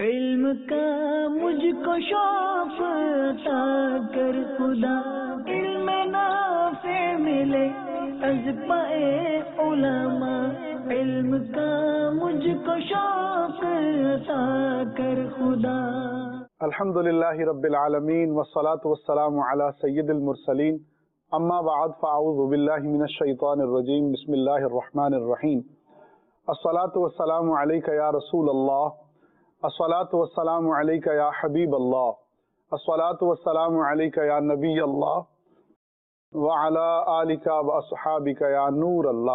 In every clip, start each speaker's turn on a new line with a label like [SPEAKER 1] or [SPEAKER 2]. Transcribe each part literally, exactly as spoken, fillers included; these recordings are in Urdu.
[SPEAKER 1] علم کا مجھ کو شوق عطا کر خدا، علم نافع ملے از پائے علماء، علم کا مجھ کو شوق عطا کر خدا۔
[SPEAKER 2] الحمدللہ رب العالمین والصلاة والسلام علی سید المرسلین، اما بعد فاعوذ باللہ من الشیطان الرجیم، بسم اللہ الرحمن الرحیم۔ الصلاة والسلام علیک یا رسول اللہ، الصلاة والسلام علیک یا حبیب اللہ، الصلاة والسلام علیک یا نبی اللہ، وعلی آلک واصحابک یا نور اللہ۔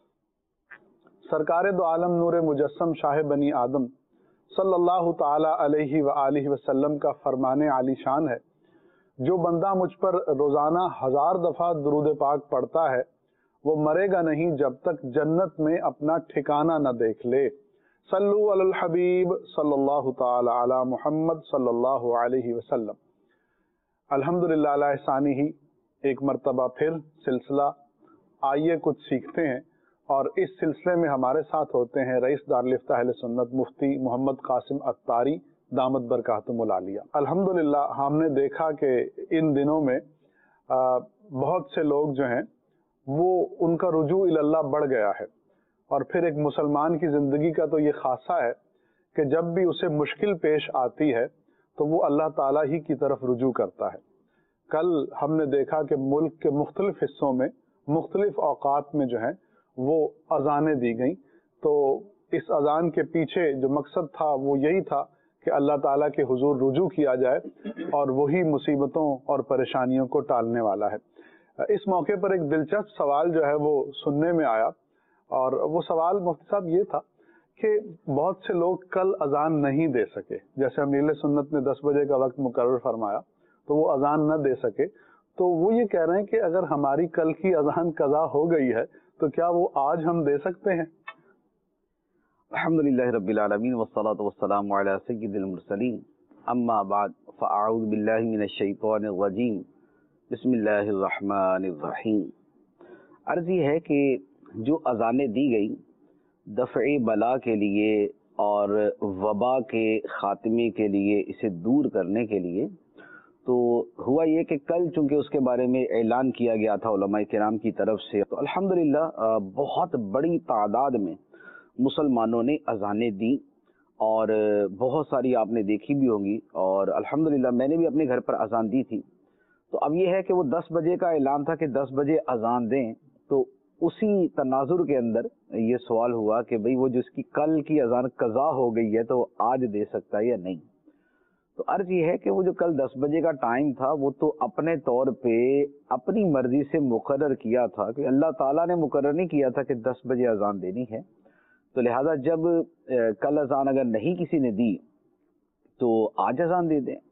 [SPEAKER 2] سرکار دو عالم نور مجسم شاہ بنی آدم صلی اللہ تعالی علیہ وآلہ وسلم کا فرمان عالی شان ہے، جو بندہ مجھ پر روزانہ ہزار دفعہ درود پاک پڑھتا ہے وہ مرے گا نہیں جب تک جنت میں اپنا ٹھکانہ نہ دیکھ لے۔ صلو علی الحبیب صلی اللہ تعالی علی محمد صلی اللہ علیہ وسلم۔ الحمدللہ علی احسانی ہی ایک مرتبہ پھر سلسلہ آئیے کچھ سیکھتے ہیں، اور اس سلسلے میں ہمارے ساتھ ہوتے ہیں رئیس دارالفتہ اہل سنت مفتی محمد قاسم عطاری دامت برکاتہم العالیہ۔ الحمدللہ ہم نے دیکھا کہ ان دنوں میں بہت سے لوگ جو ہیں وہ ان کا رجوع الی اللہ بڑھ گیا ہے، اور پھر ایک مسلمان کی زندگی کا تو یہ خاصہ ہے کہ جب بھی اسے مشکل پیش آتی ہے تو وہ اللہ تعالیٰ ہی کی طرف رجوع کرتا ہے۔ کل ہم نے دیکھا کہ ملک کے مختلف حصوں میں مختلف اوقات میں جو ہیں وہ اذانیں دی گئیں، تو اس اذان کے پیچھے جو مقصد تھا وہ یہی تھا کہ اللہ تعالیٰ کے حضور رجوع کیا جائے اور وہی مصیبتوں اور پریشانیوں کو ٹالنے والا ہے۔ اس موقع پر ایک دلچسپ سوال جو ہے وہ سننے میں آیا، اور وہ سوال مفتی صاحب یہ تھا کہ بہت سے لوگ کل اذان نہیں دے سکے، جیسے امیر سنت نے دس بجے کا وقت مقرر فرمایا تو وہ اذان نہ دے سکے، تو وہ یہ کہہ رہے ہیں کہ اگر ہماری کل کی اذان قضا ہو گئی ہے تو کیا وہ آج ہم دے سکتے ہیں؟
[SPEAKER 3] الحمدللہ رب العالمین والصلاة والسلام علی سید المرسلین، اما بعد فاعوذ باللہ من الشیطان الرجیم، بسم اللہ الرحمن الرحیم۔ عرض یہ ہے کہ جو اذانیں دی گئی دفع بلا کے لیے اور وبا کے خاتمے کے لیے، اسے دور کرنے کے لیے، تو ہوا یہ کہ کل چونکہ اس کے بارے میں اعلان کیا گیا تھا علماء کرام کی طرف سے، تو الحمدللہ بہت بڑی تعداد میں مسلمانوں نے اذانیں دی، اور بہت ساری آپ نے دیکھی بھی ہوں گی، اور الحمدللہ میں نے بھی اپنے گھر پر اذان دی تھی۔ تو اب یہ ہے کہ وہ دس بجے کا اعلان تھا کہ دس بجے اذان دیں، تو اسی تناظر کے اندر یہ سوال ہوا کہ بھئی وہ جس کی کل کی اذان قضا ہو گئی ہے تو وہ آج دے سکتا ہے یا نہیں۔ تو عرض یہ ہے کہ وہ جو کل دس بجے کا ٹائم تھا وہ تو اپنے طور پہ اپنی مرضی سے مقرر کیا تھا، کہ اللہ تعالیٰ نے مقرر نہیں کیا تھا کہ دس بجے اذان دینی ہے، تو لہذا جب کل اذان اگر نہیں کسی نے دی تو آج اذان دے دیں،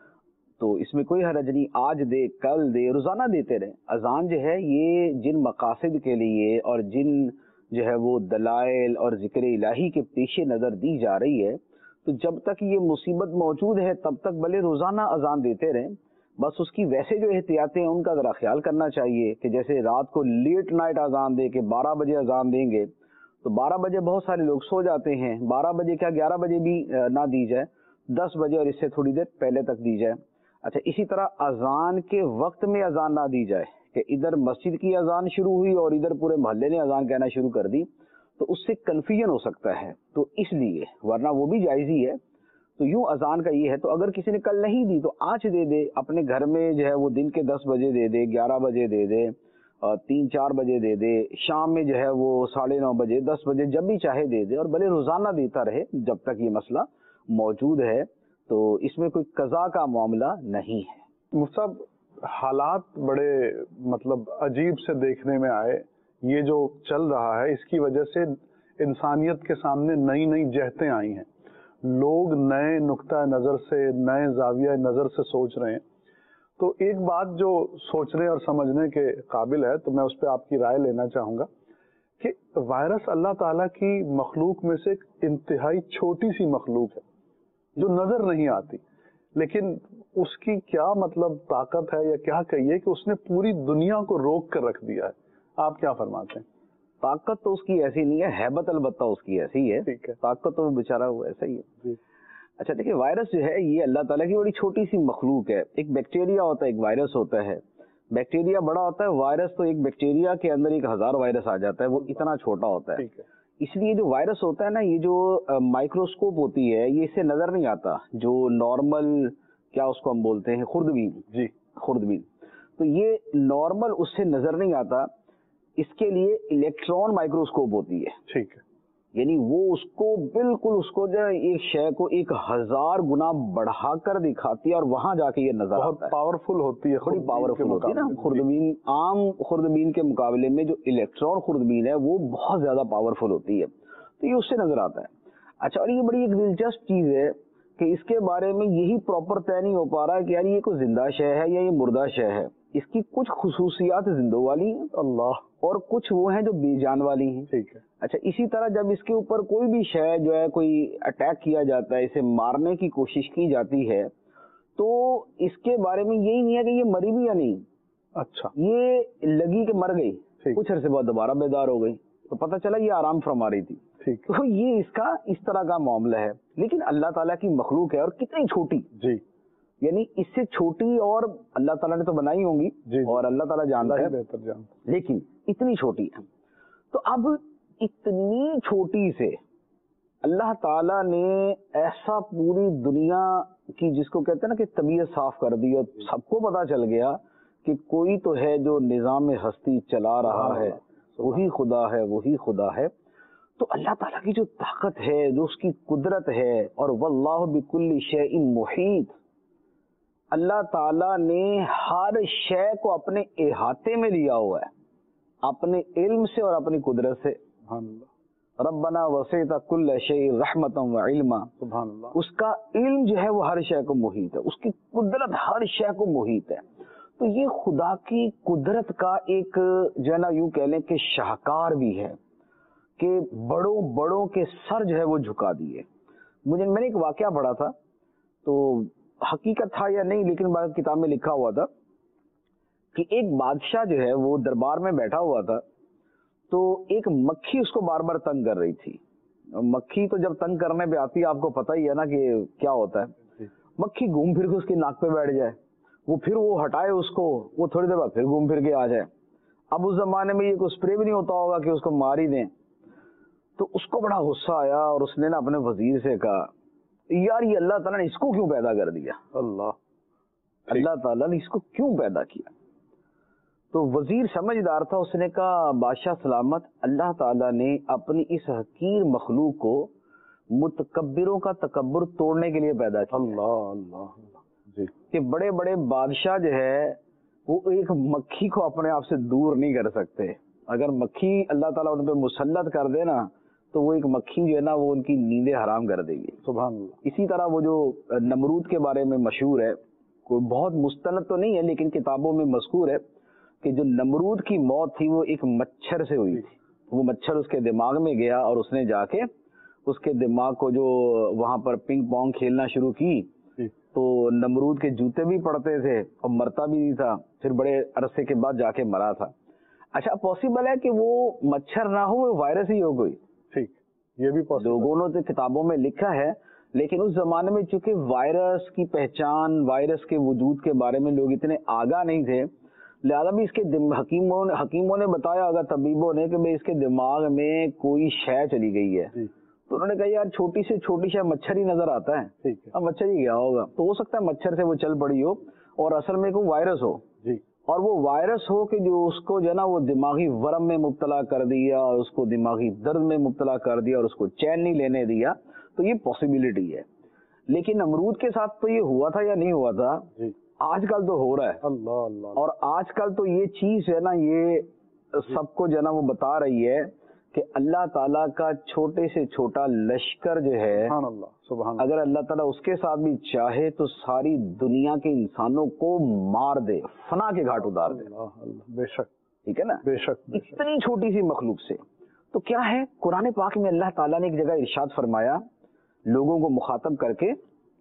[SPEAKER 3] تو اس میں کوئی حرج نہیں، آج دے کل دے، روزانہ دیتے رہیں۔ اذان جو ہے یہ جن مقاصد کے لیے اور جن جو ہے وہ دلائل اور ذکر الہی کے پیش نظر دی جا رہی ہے، تو جب تک یہ مصیبت موجود ہے تب تک بھلے روزانہ اذان دیتے رہیں، بس اس کی ویسے جو احتیاطیں ہیں ان کا ذرا خیال کرنا چاہیے، کہ جیسے رات کو لیٹ نائٹ اذان دے کے بارہ بجے اذان دیں گے تو بارہ بجے بہت سارے لوگ سو جاتے ہیں، بارہ بجے کیا گیارہ بجے بھی نہ دی جائے، دس بجے اور اس سے تھوڑی دیر پہلے تک دی جائے۔ اچھا، اسی طرح اذان کے وقت میں اذان نہ دی جائے، کہ ادھر مسجد کی اذان شروع ہوئی اور ادھر پورے محلے نے اذان کہنا شروع کر دی، تو اس سے کنفیوژن ہو سکتا ہے، تو اس لیے ورنہ وہ بھی جائز ہی ہے۔ تو یوں اذان کا یہ ہے، تو اگر کسی نے کل نہیں دی تو آج دے دے، اپنے گھر میں جو ہے وہ دن کے دس بجے دے دے، گیارہ بجے دے دے، اور تین چار بجے دے دے، شام میں جو ہے وہ ساڑھے نو بجے، دس بجے، جب بھی چاہے دے دے، اور بھلے روزانہ دیتا رہے جب تک یہ مسئلہ موجود ہے، تو اس میں کوئی قضا کا معاملہ نہیں ہے۔
[SPEAKER 2] مصعب، حالات بڑے مطلب عجیب سے دیکھنے میں آئے، یہ جو چل رہا ہے اس کی وجہ سے انسانیت کے سامنے نئی نئی جہتیں آئی ہیں، لوگ نئے نقطہ نظر سے، نئے زاویہ نظر سے سوچ رہے ہیں۔ تو ایک بات جو سوچنے اور سمجھنے کے قابل ہے، تو میں اس پہ آپ کی رائے لینا چاہوں گا کہ وائرس اللہ تعالیٰ کی مخلوق میں سے ایک انتہائی چھوٹی سی مخلوق ہے جو نظر نہیں آتی، لیکن اس کی کیا مطلب طاقت ہے، یا کیا کہیے کہ اس نے پوری دنیا کو روک کر رکھ دیا ہے۔ آپ کیا فرماتے ہیں؟
[SPEAKER 3] طاقت تو اس کی ایسی نہیں ہے، ہیبت البتہ اس کی ایسی ہے، طاقت تو بیچارہ وہ ایسا ہی ہے۔ اچھا دیکھیں وائرس جو ہے یہ اللہ تعالیٰ کی بڑی چھوٹی سی مخلوق ہے. ایک بیکٹیریا ہوتا ہے, ایک وائرس ہوتا ہے. بیکٹیریا بڑا ہوتا ہے, وائرس تو ایک بیکٹیریا کے اندر ایک ہزار وائرس آ جاتا ہے, وہ اتنا چھوٹا ہوتا ہے. اس لیے جو وائرس ہوتا ہے نا, یہ جو مائکروسکوپ ہوتی ہے یہ اس سے نظر نہیں آتا. جو نارمل کیا اس کو ہم بولتے ہیں, خوردبین. جی خوردبین. تو یہ نارمل اس سے نظر نہیں آتا. اس کے لیے الیکٹران مائکروسکوپ ہوتی ہے. ٹھیک ہے. یعنی وہ اس کو بالکل اس کو جو ایک شے کو ایک ہزار گنا بڑھا کر دکھاتی ہے اور وہاں جا کے یہ نظر آتا ہے.
[SPEAKER 2] پاورفل ہوتی ہے,
[SPEAKER 3] بڑی پاورفل ہوتی ہے نا خوردبین. عام خوردبین کے مقابلے میں جو الیکٹران خوردبین ہے وہ بہت زیادہ پاورفل ہوتی ہے, تو یہ اس سے نظر آتا ہے. اچھا, اور یہ بڑی ایک دلچسپ چیز ہے کہ اس کے بارے میں یہی پراپر طے نہیں ہو پا رہا کہ یار یہ کوئی زندہ شے ہے یا یہ مردہ شے ہے. اس کی کچھ خصوصیات زندوں والی ہیں اللہ, اور کچھ وہ ہیں جو بے جان والی ہیں. ٹھیک ہے. اچھا, اسی طرح جب اس کے اوپر کوئی بھی شے جو ہے کوئی اٹیک کیا جاتا ہے, اسے مارنے کی کوشش کی جاتی ہے, تو اس کے بارے میں یہی نہیں ہے کہ یہ مری بھی یا نہیں. اچھا, یہ لگی کہ مر گئی, کچھ عرصے بعد دوبارہ بیدار ہو گئی, تو پتہ چلا یہ آرام فرما رہی تھی. تو یہ اس کا اس طرح کا معاملہ ہے. لیکن اللہ تعالیٰ کی مخلوق ہے, اور کتنی چھوٹی. جی, یعنی اس سے چھوٹی اور اللہ تعالیٰ نے تو بنائی ہوں گی, جی, اور اللہ تعالیٰ جانتا ہے بہتر جانتا, لیکن اتنی چھوٹی ہے. تو اب اتنی چھوٹی سے اللہ تعالیٰ نے ایسا پوری دنیا کی, جس کو کہتے ہیں نا کہ طبیعت صاف کر دی, اور سب کو پتا چل گیا کہ کوئی تو ہے جو نظام ہستی چلا رہا ہے, وہی خدا ہے, وہی خدا ہے. تو اللہ تعالیٰ کی جو طاقت ہے, جو اس کی قدرت ہے, اور واللہ بکل شیء محیط, اللہ تعالیٰ نے ہر شے کو اپنے احاطے میں لیا ہوا ہے, اپنے علم سے اور اپنی قدرت سے. ربنا وسعت کل شیء رحمتا وعلما. سبحان اللہ. اس کا علم جو ہے وہ ہر شے کو محیط ہے, اس کی قدرت ہر شے کو محیط ہے. تو یہ خدا کی قدرت کا ایک جو ہے نا یوں کہہ لیں کہ شاہکار بھی ہے کہ بڑوں بڑوں کے سر جو ہے وہ جھکا دیے. مجھے میں نے ایک واقعہ پڑھا تھا, تو حقیقت تھا یا نہیں, لیکن بعض کتاب میں لکھا ہوا تھا کہ ایک بادشاہ جو ہے وہ دربار میں بیٹھا ہوا تھا, تو ایک مکھی اس کو بار بار تنگ کر رہی تھی. مکھی تو جب تنگ کرنے پہ آتی ہے آپ کو پتہ ہی ہے نا کہ کیا ہوتا ہے. مکھی گھوم پھر کے اس کی ناک پہ بیٹھ جائے, وہ پھر وہ ہٹائے اس کو, وہ تھوڑی دیر بعد پھر گھوم پھر کے آ جائے. اب اس زمانے میں یہ کوئی اسپرے بھی نہیں ہوتا ہوگا کہ اس کو مار ہی دیں. تو اس کو بڑا غصہ آیا, اور اس نے نا اپنے وزیر سے کہا یار یہ اللہ تعالیٰ نے اس کو کیوں پیدا کر دیا, اللہ اللہ تعالیٰ نے اس کو کیوں پیدا کیا. تو وزیر سمجھدار تھا, اس نے کہا بادشاہ سلامت, اللہ تعالیٰ نے اپنی اس حقیر مخلوق کو متکبروں کا تکبر توڑنے کے لیے پیدا کیا. اللہ اللہ جی, کہ بڑے بڑے بادشاہ جو ہے وہ ایک مکھی کو اپنے آپ سے دور نہیں کر سکتے. اگر مکھی اللہ تعالیٰ ان پہ مسلط کر دے نا, تو وہ ایک مکھی جو ہے نا وہ ان کی نیندیں حرام کر دے گی. سبحان اللہ. اسی طرح وہ جو نمرود کے بارے میں مشہور ہے, کوئی بہت مستند تو نہیں ہے لیکن کتابوں میں مذکور ہے کہ جو نمرود کی موت تھی وہ ایک مچھر سے ہوئی تھی. وہ مچھر اس کے دماغ میں گیا, اور اس نے جا کے اس کے دماغ کو جو وہاں پر پنگ پونگ کھیلنا شروع کی, تو نمرود کے جوتے بھی پڑتے تھے اور مرتا بھی نہیں تھا. پھر بڑے عرصے کے بعد جا کے مرا تھا. اچھا, پاسبل ہے کہ وہ مچھر نہ ہو, وہ وائرس ہی ہو کوئی. ٹھیک, یہ بھی لوگوں نے کتابوں میں لکھا ہے, لیکن اس زمانے میں چونکہ وائرس کی پہچان, وائرس کے وجود کے بارے میں لوگ اتنے آگاہ نہیں تھے, لہذا بھی اس کے حکیموں نے حکیموں نے بتایا ہوگا, طبیبوں نے, کہ بھئی اس کے دماغ میں کوئی شے چلی گئی ہے. تو انہوں نے کہا یار چھوٹی سے چھوٹی شے مچھر ہی نظر آتا ہے, اب مچھر ہی گیا ہوگا. تو ہو سکتا ہے مچھر سے وہ چل پڑی ہو, اور اصل میں کوئی وائرس ہو, اور وہ وائرس ہو کہ جو اس کو جو ہے نا وہ دماغی ورم میں مبتلا کر دیا, اور اس کو دماغی درد میں مبتلا کر دیا, اور اس کو چین نہیں لینے دیا. تو یہ پاسبلٹی ہے. لیکن نمرود کے ساتھ تو یہ ہوا تھا یا نہیں ہوا تھا, آج کل تو ہو رہا ہے. اللہ اللہ. اور آج کل تو یہ چیز ہے نا, یہ سب کو جو ہے نا وہ بتا رہی ہے کہ اللہ تعالیٰ کا چھوٹے سے چھوٹا لشکر جو ہے, سبحان اللہ, سبحان اللہ, اگر اللہ تعالیٰ اس کے ساتھ بھی چاہے تو ساری دنیا کے انسانوں کو مار دے, فنا کے گھاٹ اتار دے. بے شک. ٹھیک ہے نا, بے شک. اتنی چھوٹی سی مخلوق سے. تو کیا ہے, قرآن پاک میں اللہ تعالیٰ نے ایک جگہ ارشاد فرمایا لوگوں کو مخاطب کر کے,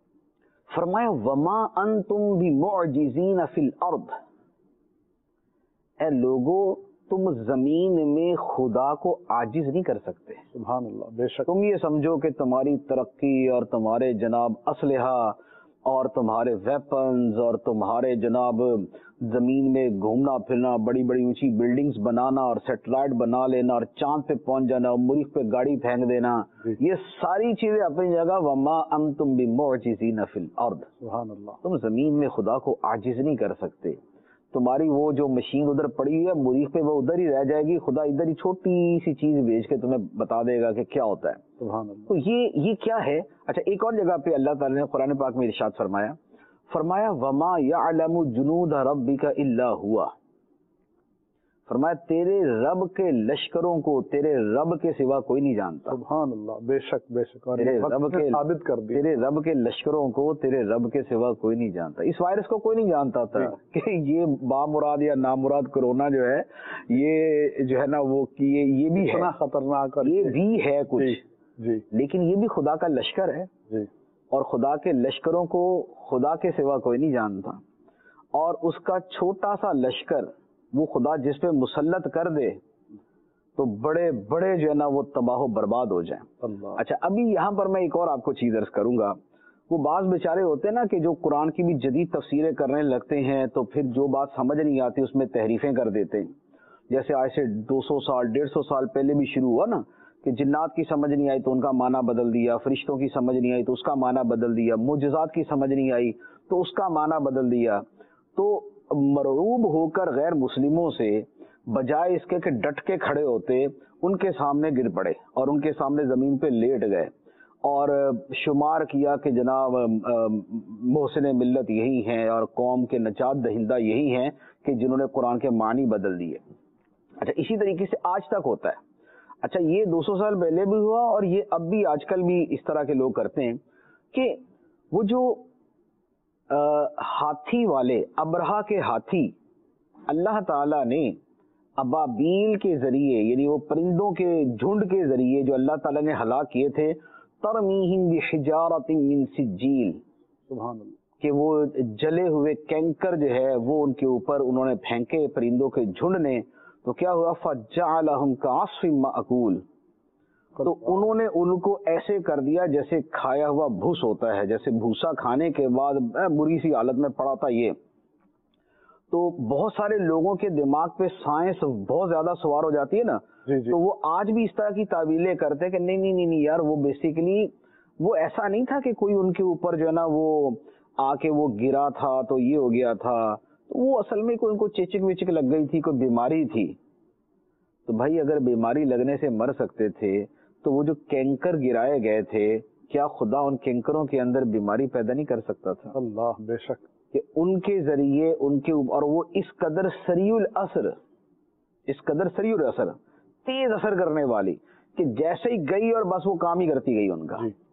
[SPEAKER 3] فرمایا وما انتم بمعجزین فی الارض, اے لوگو تم زمین میں خدا کو عاجز نہیں کر سکتے.
[SPEAKER 2] سبحان اللہ. بے شک.
[SPEAKER 3] تم یہ سمجھو کہ تمہاری ترقی اور تمہارے جناب اسلحہ اور تمہارے ویپنز اور تمہارے جناب زمین میں گھومنا پھرنا، بڑی بڑی اونچی بلڈنگز بنانا اور سیٹلائٹ بنا لینا اور چاند پہ پہنچ جانا اور مریخ پہ گاڑی پھینک دینا، یہ ساری چیزیں اپنی جگہ. وما انتم بمعجزین فی الارض.
[SPEAKER 2] سبحان اللہ.
[SPEAKER 3] تم زمین میں خدا کو عاجز نہیں کر سکتے. تمہاری وہ جو مشین ادھر پڑی ہوئی ہے مریخ پہ وہ ادھر ہی رہ جائے گی، خدا ادھر ہی چھوٹی سی چیز بھیج کے تمہیں بتا دے گا کہ کیا ہوتا ہے.
[SPEAKER 2] سبحان اللہ.
[SPEAKER 3] تو یہ یہ کیا ہے؟ اچھا ایک اور جگہ پہ اللہ تعالیٰ نے قرآن پاک میں ارشاد فرمایا فرمایا وما یعلم جنود ربک الا ہوا. فرمایا تیرے رب کے لشکروں کو تیرے رب کے سوا کوئی نہیں جانتا.
[SPEAKER 2] سبحان اللہ. بے شک بے شک. اور
[SPEAKER 3] تیرے رب کے
[SPEAKER 2] ثابت کر دیا
[SPEAKER 3] تیرے رب کے لشکروں کو تیرے رب کے سوا کوئی نہیں جانتا. اس وائرس کو کوئی نہیں جانتا تھا کہ یہ بامراد یا نامراد کرونا جو ہے یہ جو ہے نا وہ یہ بھی ہے
[SPEAKER 2] خطرناک،
[SPEAKER 3] یہ بھی ہے کچھ
[SPEAKER 2] جی،
[SPEAKER 3] لیکن یہ بھی خدا کا لشکر ہے
[SPEAKER 2] جی.
[SPEAKER 3] اور خدا کے لشکروں کو خدا کے سوا کوئی نہیں جانتا. اور اس کا چھوٹا سا لشکر وہ خدا جس پہ مسلط کر دے تو بڑے بڑے جو ہے نا وہ تباہ و برباد ہو جائیں.
[SPEAKER 2] اللہ.
[SPEAKER 3] اچھا ابھی یہاں پر میں ایک اور آپ کو چیز عرض کروں گا. وہ بعض بیچارے ہوتے ہیں نا کہ جو قرآن کی بھی جدید تفسیریں کرنے لگتے ہیں تو پھر جو بات سمجھ نہیں آتی اس میں تحریفیں کر دیتے ہیں. جیسے آج سے دو سو سال ڈیڑھ سو سال پہلے بھی شروع ہوا نا کہ جنات کی سمجھ نہیں آئی تو ان کا معنی بدل دیا، فرشتوں کی سمجھ نہیں آئی تو اس کا معنی بدل دیا، معجزات کی سمجھ نہیں آئی تو اس کا معنی بدل دیا. تو مرعوب ہو کر غیر مسلموں سے بجائے اس کے کہ ڈٹ کے کھڑے ہوتے ان کے سامنے گر پڑے اور ان کے سامنے زمین پہ لیٹ گئے اور شمار کیا کہ جناب محسن ملت یہی ہیں اور قوم کے نجات دہندہ یہی ہیں کہ جنہوں نے قرآن کے معنی بدل دیے. اچھا اسی طریقے سے آج تک ہوتا ہے. اچھا یہ دو سو سال پہلے بھی ہوا اور یہ اب بھی آج کل بھی اس طرح کے لوگ کرتے ہیں کہ وہ جو ہاتھی والے ابرہا کے ہاتھی اللہ تعالیٰ نے ابابیل کے ذریعے یعنی وہ پرندوں کے جھنڈ کے ذریعے جو اللہ تعالیٰ نے ہلاک کیے تھے ترمیہم بحجارۃ من سجیل.
[SPEAKER 2] سبحان اللہ.
[SPEAKER 3] کہ وہ جلے ہوئے کینکر جو ہے وہ ان کے اوپر انہوں نے پھینکے پرندوں کے جھنڈ نے تو کیا ہوا فجعلہم کعصف مأکول. تو انہوں نے ان کو ایسے کر دیا جیسے کھایا ہوا بھوس ہوتا ہے، جیسے بھوسا کھانے کے بعد بری سی حالت میں پڑا تھا یہ. تو بہت سارے لوگوں کے دماغ پہ سائنس بہت زیادہ سوار ہو جاتی ہے نا
[SPEAKER 2] جی جی.
[SPEAKER 3] تو وہ آج بھی اس طرح کی تعویلیں کرتے ہیں کہ نہیں نہیں نہیں یار وہ بیسیکلی وہ ایسا نہیں تھا کہ کوئی ان کے اوپر جو ہے نا وہ آ کے وہ گرا تھا تو یہ ہو گیا تھا. وہ اصل میں کوئی ان کو چیچک ویچک لگ گئی تھی، کوئی بیماری تھی. تو بھائی اگر بیماری لگنے سے مر سکتے تھے تو وہ جو کینکر گرائے گئے تھے کیا خدا ان کینکروں کے اندر بیماری پیدا نہیں کر سکتا تھا؟
[SPEAKER 2] اللہ. بے شک.
[SPEAKER 3] کہ ان کے ذریعے ان کے اور وہ اس قدر سریع الاثر اس قدر سریع الاثر تیز اثر کرنے والی کہ جیسے ہی گئی اور بس وہ کام ہی کرتی گئی ان کا.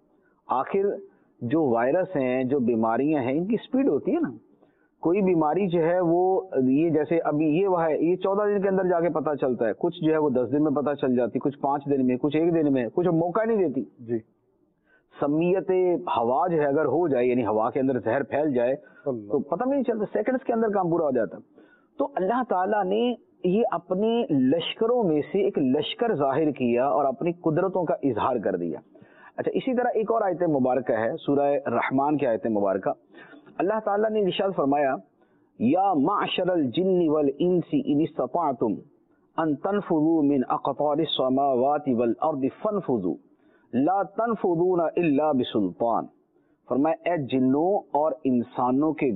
[SPEAKER 3] آخر جو وائرس ہیں جو بیماریاں ہیں ان کی سپیڈ ہوتی ہے نا. کوئی بیماری جو ہے وہ یہ جیسے ابھی یہ وہ ہے یہ چودہ دن کے اندر جا کے پتہ چلتا ہے، کچھ جو ہے وہ دس دن میں پتہ چل جاتی، کچھ پانچ دن میں، کچھ ایک دن میں، کچھ موقع نہیں دیتی.
[SPEAKER 2] جی.
[SPEAKER 3] سمیت ہوا جو ہے اگر ہو جائے یعنی ہوا کے اندر زہر پھیل جائے تو پتہ بھی نہیں چلتا، سیکنڈز کے اندر کام پورا ہو جاتا. تو اللہ تعالیٰ نے یہ اپنے لشکروں میں سے ایک لشکر ظاہر کیا اور اپنی قدرتوں کا اظہار کر دیا. اچھا اسی طرح ایک اور آیت مبارکہ ہے سورہ رحمان کی آیت مبارکہ. اللہ تعالیٰ نے ارشاد فرمایا یا معشر الجن والانس ان استطعتم ان تنفذوا من اقطار السماوات والارض فانفذوا لا تنفذون الا بسلطان. فرمایا اے جنوں اور انسانوں کے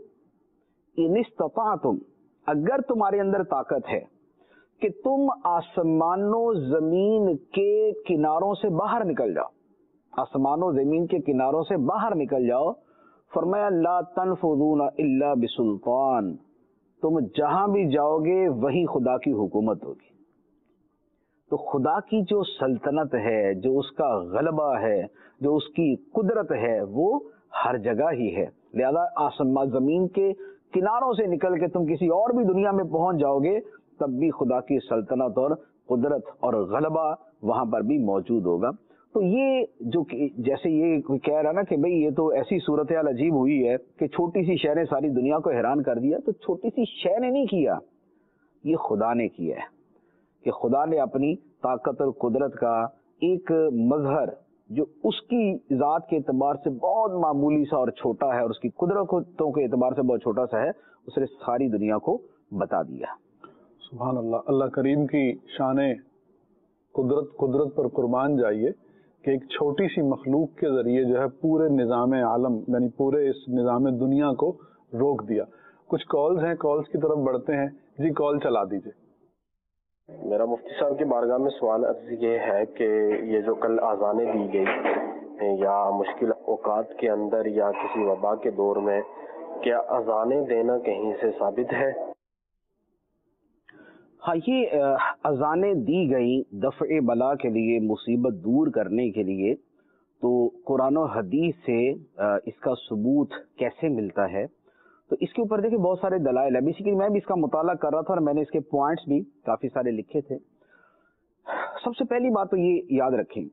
[SPEAKER 3] گروہ ان استطعتم اگر تمہارے اندر طاقت ہے کہ تم آسمان و زمین کے کناروں سے باہر نکل جاؤ، آسمان و زمین کے کناروں سے باہر نکل جاؤ. فرمایا لا تنفذون الا بسلطان تم جہاں بھی جاؤ گے وہی خدا کی حکومت ہوگی. تو خدا کی جو سلطنت ہے، جو اس کا غلبہ ہے، جو اس کی قدرت ہے وہ ہر جگہ ہی ہے. لہذا آسمان زمین کے کناروں سے نکل کے تم کسی اور بھی دنیا میں پہنچ جاؤ گے تب بھی خدا کی سلطنت اور قدرت اور غلبہ وہاں پر بھی موجود ہوگا. تو یہ جو جیسے یہ کہہ رہا نا کہ بھئی یہ تو ایسی صورتحال عجیب ہوئی ہے کہ چھوٹی سی شے نے ساری دنیا کو حیران کر دیا، تو چھوٹی سی شے نے نہیں کیا، یہ خدا نے کیا ہے، کہ خدا نے اپنی طاقت اور قدرت کا ایک مظہر جو اس کی ذات کے اعتبار سے بہت معمولی سا اور چھوٹا ہے اور اس کی قدرتوں کے اعتبار سے بہت چھوٹا سا ہے، اس نے ساری دنیا کو بتا دیا۔
[SPEAKER 2] سبحان اللہ، اللہ کریم کی شان قدرت قدرت پر قربان جائیے کہ ایک چھوٹی سی مخلوق کے ذریعے جو ہے پورے نظام عالم یعنی پورے اس نظام دنیا کو روک دیا۔ کچھ کالز ہیں، کالز کی طرف بڑھتے ہیں۔ جی کال چلا دیجیے۔
[SPEAKER 4] میرا مفتی صاحب کی بارگاہ میں سوال عرض یہ ہے کہ یہ جو کل اذانیں دی گئی یا مشکل اوقات کے اندر یا کسی وبا کے دور میں، کیا اذانیں دینا کہیں سے ثابت ہے؟
[SPEAKER 3] ہاں، یہ اذانیں دی گئیں دفع بلا کے لیے، مصیبت دور کرنے کے لیے، تو قرآن و حدیث سے اس کا ثبوت کیسے ملتا ہے؟ تو اس کے اوپر دیکھیں بہت سارے دلائل ہیں۔ بیسیکلی میں بھی اس کا مطالعہ کر رہا تھا اور میں نے اس کے پوائنٹس بھی کافی سارے لکھے تھے۔ سب سے پہلی بات تو یہ یاد رکھیں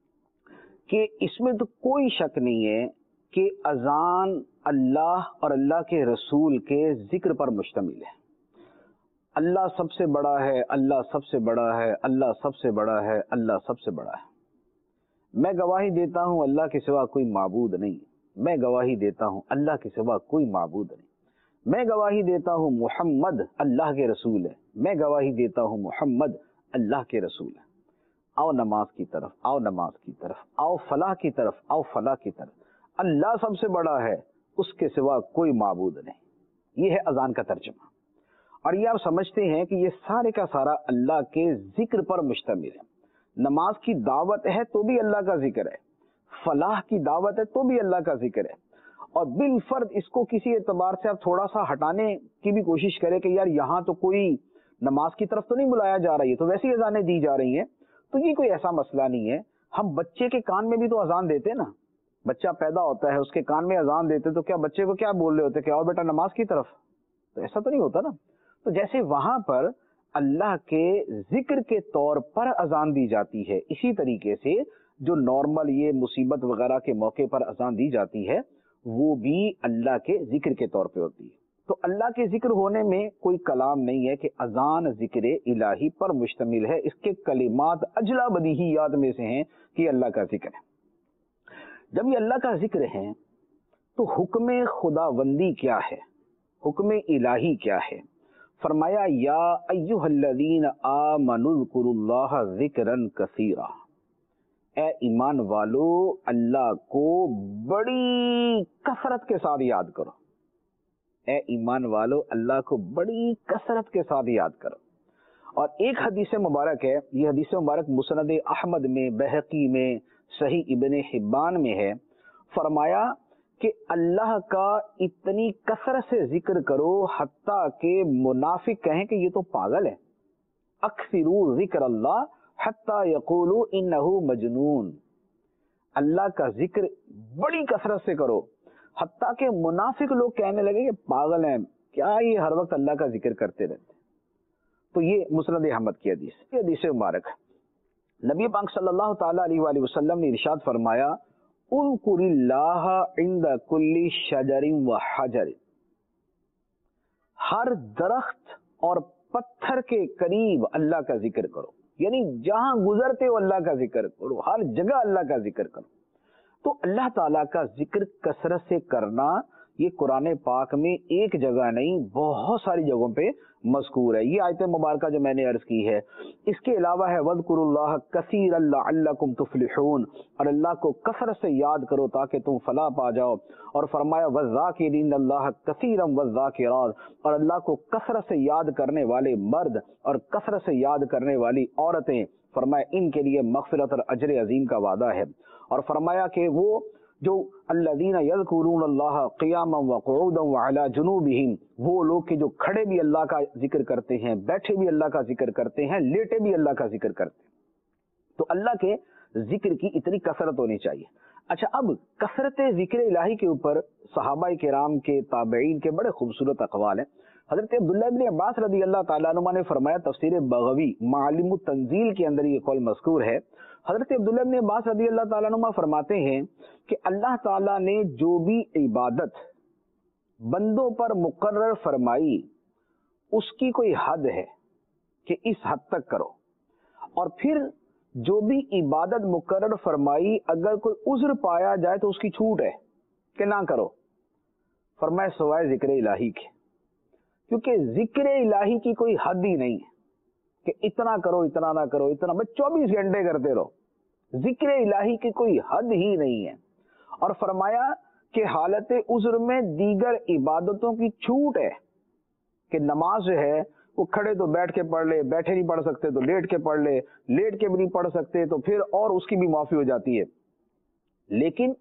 [SPEAKER 3] کہ اس میں تو کوئی شک نہیں ہے کہ اذان اللہ اور اللہ کے رسول کے ذکر پر مشتمل ہے۔ اللہ سب سے بڑا ہے، اللہ سب سے بڑا ہے، اللہ سب سے بڑا ہے، اللہ سب سے بڑا ہے۔ میں گواہی دیتا ہوں اللہ کے سوا کوئی معبود نہیں، میں گواہی دیتا ہوں اللہ کے سوا کوئی معبود نہیں، میں گواہی دیتا ہوں محمد اللہ کے رسول ہے، میں گواہی دیتا ہوں محمد اللہ کے رسول ہے۔ آؤ نماز کی طرف، آؤ نماز کی طرف، آؤ فلاح کی طرف، آؤ فلاح کی طرف۔ اللہ سب سے بڑا ہے، اس کے سوا کوئی معبود نہیں۔ یہ ہے اذان کا ترجمہ۔ اور یہ آپ سمجھتے ہیں کہ یہ سارے کا سارا اللہ کے ذکر پر مشتمل ہے۔ نماز کی دعوت ہے تو بھی اللہ کا ذکر ہے، فلاح کی دعوت ہے تو بھی اللہ کا ذکر ہے، اور بالفرد اس کو کسی اعتبار سے آپ تھوڑا سا ہٹانے کی بھی کوشش کریں کہ یار یہاں تو کوئی نماز کی طرف تو نہیں بلایا جا رہی ہے، تو ویسی اذانیں دی جا رہی ہیں، تو یہ کوئی ایسا مسئلہ نہیں ہے۔ ہم بچے کے کان میں بھی تو اذان دیتے ہیں نا، بچہ پیدا ہوتا ہے اس کے کان میں اذان دیتے، تو کیا بچے کو کیا بول رہے ہوتے کہ آؤ بیٹا نماز کی طرف؟ تو ایسا تو نہیں ہوتا نا۔ تو جیسے وہاں پر اللہ کے ذکر کے طور پر اذان دی جاتی ہے، اسی طریقے سے جو نارمل یہ مصیبت وغیرہ کے موقع پر اذان دی جاتی ہے وہ بھی اللہ کے ذکر کے طور پہ ہوتی ہے۔ تو اللہ کے ذکر ہونے میں کوئی کلام نہیں ہے کہ اذان ذکر الہی پر مشتمل ہے، اس کے کلمات اجلا بدیہیات میں سے ہیں کہ اللہ کا ذکر ہے۔ جب یہ اللہ کا ذکر ہے تو حکم خداوندی کیا ہے، حکم الہی کیا ہے؟ فرمایا یا ایھا الذین آمنوا اذکروا اللہ ذکرا کثیرا، اے ایمان والو اللہ کو بڑی کثرت کے ساتھ یاد کرو، اے ایمان والو اللہ کو بڑی کثرت کے ساتھ یاد کرو۔ اور ایک حدیث مبارک ہے، یہ حدیث مبارک مسند احمد میں، بہقی میں، صحیح ابن حبان میں ہے، فرمایا کہ اللہ کا اتنی کثرت سے ذکر کرو حتیٰ کہ منافق کہیں کہ یہ تو پاگل ہے۔ اکثروا ذکر اللہ حتیٰ یقولوا انہ مجنون، اللہ کا ذکر بڑی کثرت سے کرو حتیٰ کہ منافق لوگ کہنے لگے کہ پاگل ہیں، کیا یہ ہر وقت اللہ کا ذکر کرتے رہتے۔ تو یہ مسند احمد کی حدیث، یہ حدیث مبارک نبی پاک صلی اللہ تعالی علیہ وآلہ وسلم نے ارشاد فرمایا اذکر اللہ عند کل شجر و حجر، ہر درخت اور پتھر کے قریب اللہ کا ذکر کرو، یعنی جہاں گزرتے ہو اللہ کا ذکر کرو، ہر جگہ اللہ کا ذکر کرو۔ تو اللہ تعالیٰ کا ذکر کثرت سے کرنا یہ قرآن پاک میں ایک جگہ نہیں بہت ساری جگہوں پہ مذکور ہے۔ یہ آیت مبارکہ جو میں نے عرض کی ہے، اس کے علاوہ ہے وَاذْكُرُوا اللَّهَ كَثِيرًا لَعَلَّكُمْ تُفْلِحُونَ، اور اللہ کو کثرت سے یاد کرو تاکہ تم فلاح پا جاؤ۔ اور فرمایا وَالذَّاكِرِينَ اللَّهَ كَثِيرًا وَالذَّاكِرَاتِ، اور اللہ کو کثرت سے یاد کرنے والے مرد اور کثرت سے یاد کرنے والی عورتیں، فرمایا ان کے لیے مغفرت اور اجر عظیم کا وعدہ ہے۔ اور فرمایا کہ وہ جو الذین یذکرون اللہ قیاما وقعودا وعلی جنوبہم، وہ لوگ کہ جو کھڑے بھی اللہ کا ذکر کرتے ہیں، بیٹھے بھی اللہ کا ذکر کرتے ہیں، لیٹے بھی اللہ کا ذکر کرتے ہیں۔ تو اللہ کے ذکر کی اتنی کثرت ہونی چاہیے۔ اچھا، اب کثرت ذکر الہی کے اوپر صحابہ کرام کے، تابعین کے بڑے خوبصورت اقوال ہیں۔ حضرت عبداللہ ابن عباس رضی اللہ تعالیٰ عنہ نے فرمایا، تفسیر بغوی معالم التنزیل کے اندر یہ قول مذکور ہے، حضرت عبداللہ ابن عباس رضی اللہ تعالیٰ عنہ فرماتے ہیں کہ اللہ تعالیٰ نے جو بھی عبادت بندوں پر مقرر فرمائی اس کی کوئی حد ہے، کہ اس حد تک کرو. اور پھر جو بھی عبادت مقرر فرمائی اگر کوئی عذر پایا جائے تو اس کی چھوٹ ہے کہ نہ کرو. فرمایا سوائے ذکر الہی کے، کیونکہ ذکر الہی کی کوئی حد ہی نہیں ہے کہ اتنا کرو اتنا نہ کرو اتنا، بس چوبیس گھنٹے کرتے رہو. ذکر الہی کی کوئی حد ہی نہیں ہے. اور فرمایا کہ حالت عذر میں دیگر عبادتوں کی چھوٹ ہے کہ نماز جو ہے وہ کھڑے تو بیٹھ کے پڑھ لے، بیٹھے نہیں پڑھ سکتے تو لیٹ کے پڑھ لے، لیٹ کے بھی نہیں پڑھ سکتے تو پھر اور اس کی بھی معافی ہو جاتی ہے. لیکن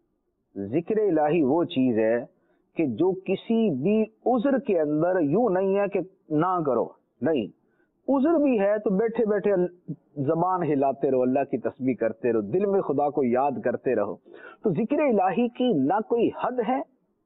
[SPEAKER 3] ذکر الہی وہ چیز ہے کہ جو کسی بھی عذر کے اندر یوں نہیں ہے کہ نہ کرو، نہیں، عذر بھی ہے تو بیٹھے بیٹھے زبان ہلاتے رہو، اللہ کی تسبیح کرتے رہو، دل میں خدا کو یاد کرتے رہو. تو ذکر الہی کی نہ کوئی حد ہے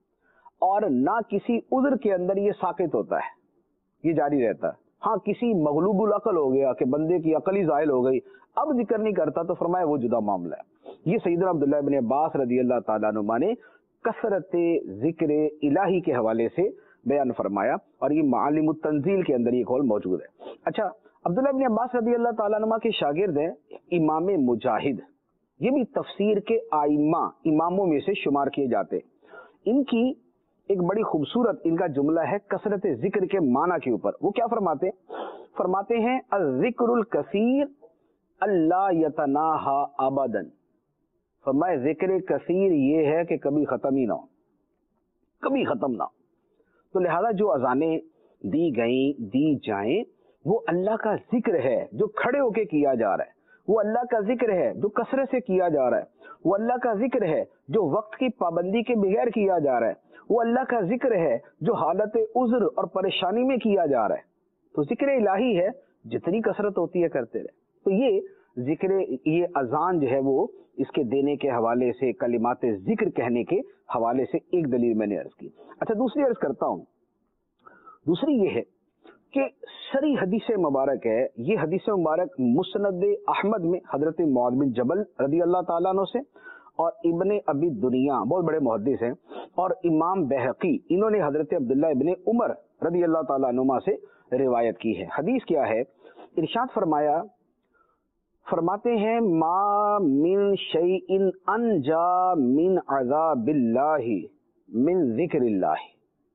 [SPEAKER 3] اور نہ کسی عذر کے اندر یہ ساکت ہوتا ہے، یہ جاری رہتا ہے. ہاں کسی مغلوب العقل ہو گیا کہ بندے کی عقل ہی زائل ہو گئی، اب ذکر نہیں کرتا تو فرمایا وہ جدا معاملہ ہے. یہ سیدنا عبداللہ ابن عباس رضی اللہ تعالیٰ عنہ نے کثرت ذکر الہی کے حوالے سے بیان فرمایا، اور یہ معالم التنزیل کے اندر یہ قول موجود ہے. اچھا، عبداللہ ابن عباس رضی اللہ تعالیٰ عنہ کے شاگرد ہیں امام مجاہد، یہ بھی تفسیر کے آئمہ اماموں میں سے شمار کیے جاتے. ان کی ایک بڑی خوبصورت ان کا جملہ ہے کثرت ذکر کے معنی کے اوپر. وہ کیا فرماتے فرماتے ہیں الذکر الکثیر اللہ یتناہا ابدا. فرمائے ذکر کثیر یہ ہے کہ کبھی ختم ہی نہ ہو، کبھی ختم نہ ہو. تو لہذا جو اذانیں دی گئیں دی جائیں وہ اللہ کا ذکر ہے جو کھڑے ہو کے کیا جا رہا ہے، وہ اللہ کا ذکر ہے جو کثرت سے کیا جا رہا ہے، وہ اللہ کا ذکر ہے جو وقت کی پابندی کے بغیر کیا جا رہا ہے، وہ اللہ کا ذکر ہے جو حالت عذر اور پریشانی میں کیا جا رہا ہے. تو ذکر الہی ہے، جتنی کثرت ہوتی ہے کرتے رہے. تو یہ ذکر یہ اذان جو ہے وہ اس کے دینے کے حوالے سے کلمات ذکر کہنے کے حوالے سے ایک دلیل میں نے عرض کی. اچھا دوسری عرض کرتا ہوں. دوسری یہ ہے کہ سری حدیث مبارک ہے، یہ حدیث مبارک مسند احمد میں حضرت معاذ بن جبل رضی اللہ تعالیٰ عنہ سے، اور ابن ابی دنیا بہت بڑے محدث ہیں، اور امام بہقی انہوں نے حضرت عبداللہ ابن عمر رضی اللہ تعالیٰ عنہما سے روایت کی ہے. حدیث کیا ہے؟ ارشاد فرمایا فرماتے ہیں ما من شیء انجا من عذاب اللہ من ذکر اللہ.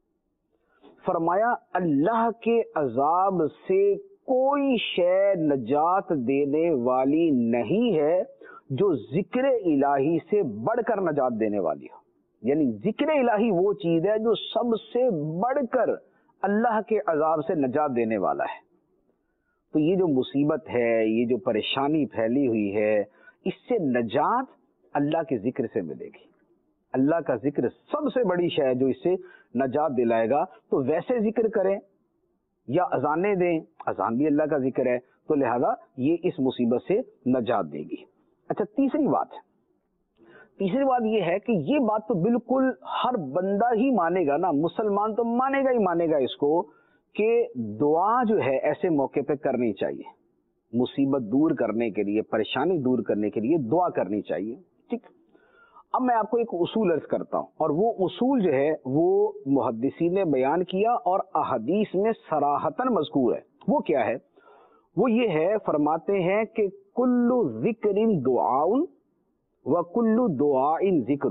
[SPEAKER 3] فرمایا اللہ کے عذاب سے کوئی شے نجات دینے والی نہیں ہے جو ذکر الہی سے بڑھ کر نجات دینے والی ہو. یعنی ذکر الہی وہ چیز ہے جو سب سے بڑھ کر اللہ کے عذاب سے نجات دینے والا ہے. تو یہ جو مصیبت ہے، یہ جو پریشانی پھیلی ہوئی ہے، اس سے نجات اللہ کے ذکر سے ملے گی. اللہ کا ذکر سب سے بڑی شے ہے جو اس سے نجات دلائے گا. تو ویسے ذکر کریں یا اذانیں دیں، اذان بھی اللہ کا ذکر ہے، تو لہذا یہ اس مصیبت سے نجات دے گی. اچھا تیسری بات ہے تیسری بات یہ ہے کہ یہ بات تو بالکل ہر بندہ ہی مانے گا نا، مسلمان تو مانے گا ہی مانے گا اس کو کہ دعا جو ہے ایسے موقع پہ کرنی چاہیے. مصیبت دور کرنے کے لیے، پریشانی دور کرنے کے لیے دعا کرنی چاہیے. ٹھیک. اب میں آپ کو ایک اصول عرض کرتا ہوں، اور وہ اصول جو ہے وہ محدثین نے بیان کیا اور احادیث میں صراحتاً مذکور ہے. وہ کیا ہے؟ وہ یہ ہے، فرماتے ہیں کہ کل ذکر دعاء و کل دعاء ذکر.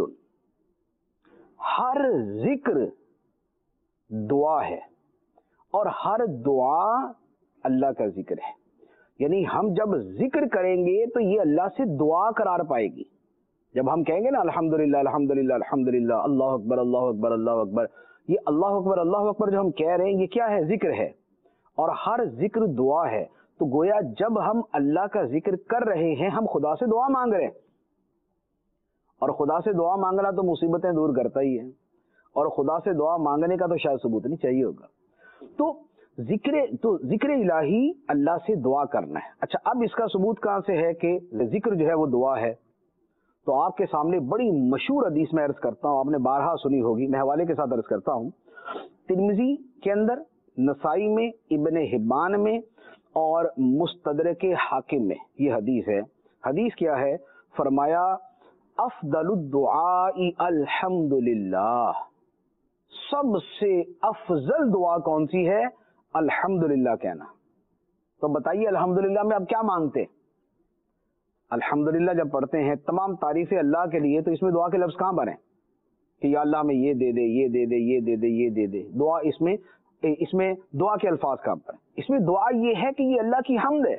[SPEAKER 3] ہر ذکر دعا ہے اور ہر دعا اللہ کا ذکر ہے. یعنی ہم جب ذکر کریں گے تو یہ اللہ سے دعا قرار پائے گی. جب ہم کہیں گے نا الحمدللہ الحمدللہ الحمدللہ اللہ اکبر اللہ اکبر اللہ اکبر، یہ اللہ اکبر اللہ اکبر جو ہم کہہ رہے ہیں یہ کیا ہے؟ ذکر ہے. اور ہر ذکر دعا ہے. تو گویا جب ہم اللہ کا ذکر کر رہے ہیں ہم خدا سے دعا مانگ رہے ہیں، اور خدا سے دعا مانگنا تو مصیبتیں دور کرتا ہی ہے، اور خدا سے دعا مانگنے کا تو شاید ثبوت نہیں چاہیے ہوگا. تو ذکر تو ذکر الہی اللہ سے دعا کرنا ہے. اچھا اب اس کا ثبوت کہاں سے ہے کہ ذکر جو ہے وہ دعا ہے؟ تو آپ کے سامنے بڑی مشہور حدیث میں عرض کرتا ہوں، آپ نے بارہا سنی ہوگی، میں حوالے کے ساتھ عرض کرتا ہوں. ترمذی کے اندر، نسائی میں، ابن حبان میں اور مستدرک حاکم میں یہ حدیث ہے. حدیث کیا ہے؟ فرمایا افضل الدعاء الحمدللہ. سب سے افضل دعا کون سی ہے؟ الحمدللہ کہنا. تو بتائیے الحمدللہ میں اب کیا مانگتے ہیں؟ الحمدللہ جب پڑھتے ہیں تمام تعریفیں اللہ کے لیے، تو اس میں دعا کے لفظ کہاں پر ہیں کہ یا اللہ میں یہ دے دے یہ دے دے یہ دے دے یہ دے دے؟ دعا اس میں اس میں دعا کے الفاظ کہاں پر ہیں؟ اس میں دعا یہ ہے کہ یہ اللہ کی حمد ہے،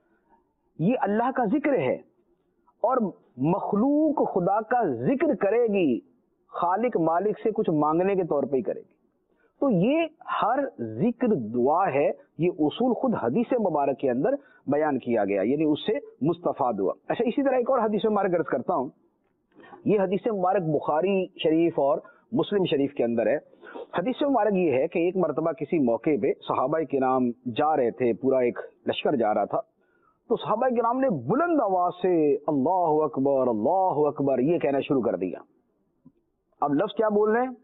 [SPEAKER 3] یہ اللہ کا ذکر ہے، اور مخلوق خدا کا ذکر کرے گی، خالق مالک سے کچھ مانگنے کے طور پہ ہی کرے گی۔ تو یہ ہر ذکر دعا ہے، یہ اصول خود حدیث مبارک کے اندر بیان کیا گیا، یعنی اس سے مستفاد ہوا۔ اچھا، اسی طرح ایک اور حدیث مبارک عرض کرتا ہوں، یہ حدیث مبارک بخاری شریف اور مسلم شریف کے اندر ہے۔ حدیث مبارک یہ ہے کہ ایک مرتبہ کسی موقع پہ صحابہ کرام جا رہے تھے، پورا ایک لشکر جا رہا تھا، تو صحابہ کرام نے بلند آواز سے اللہ اکبر اللہ اکبر یہ کہنا شروع کر دیا۔ اب لفظ کیا بول رہے ہیں؟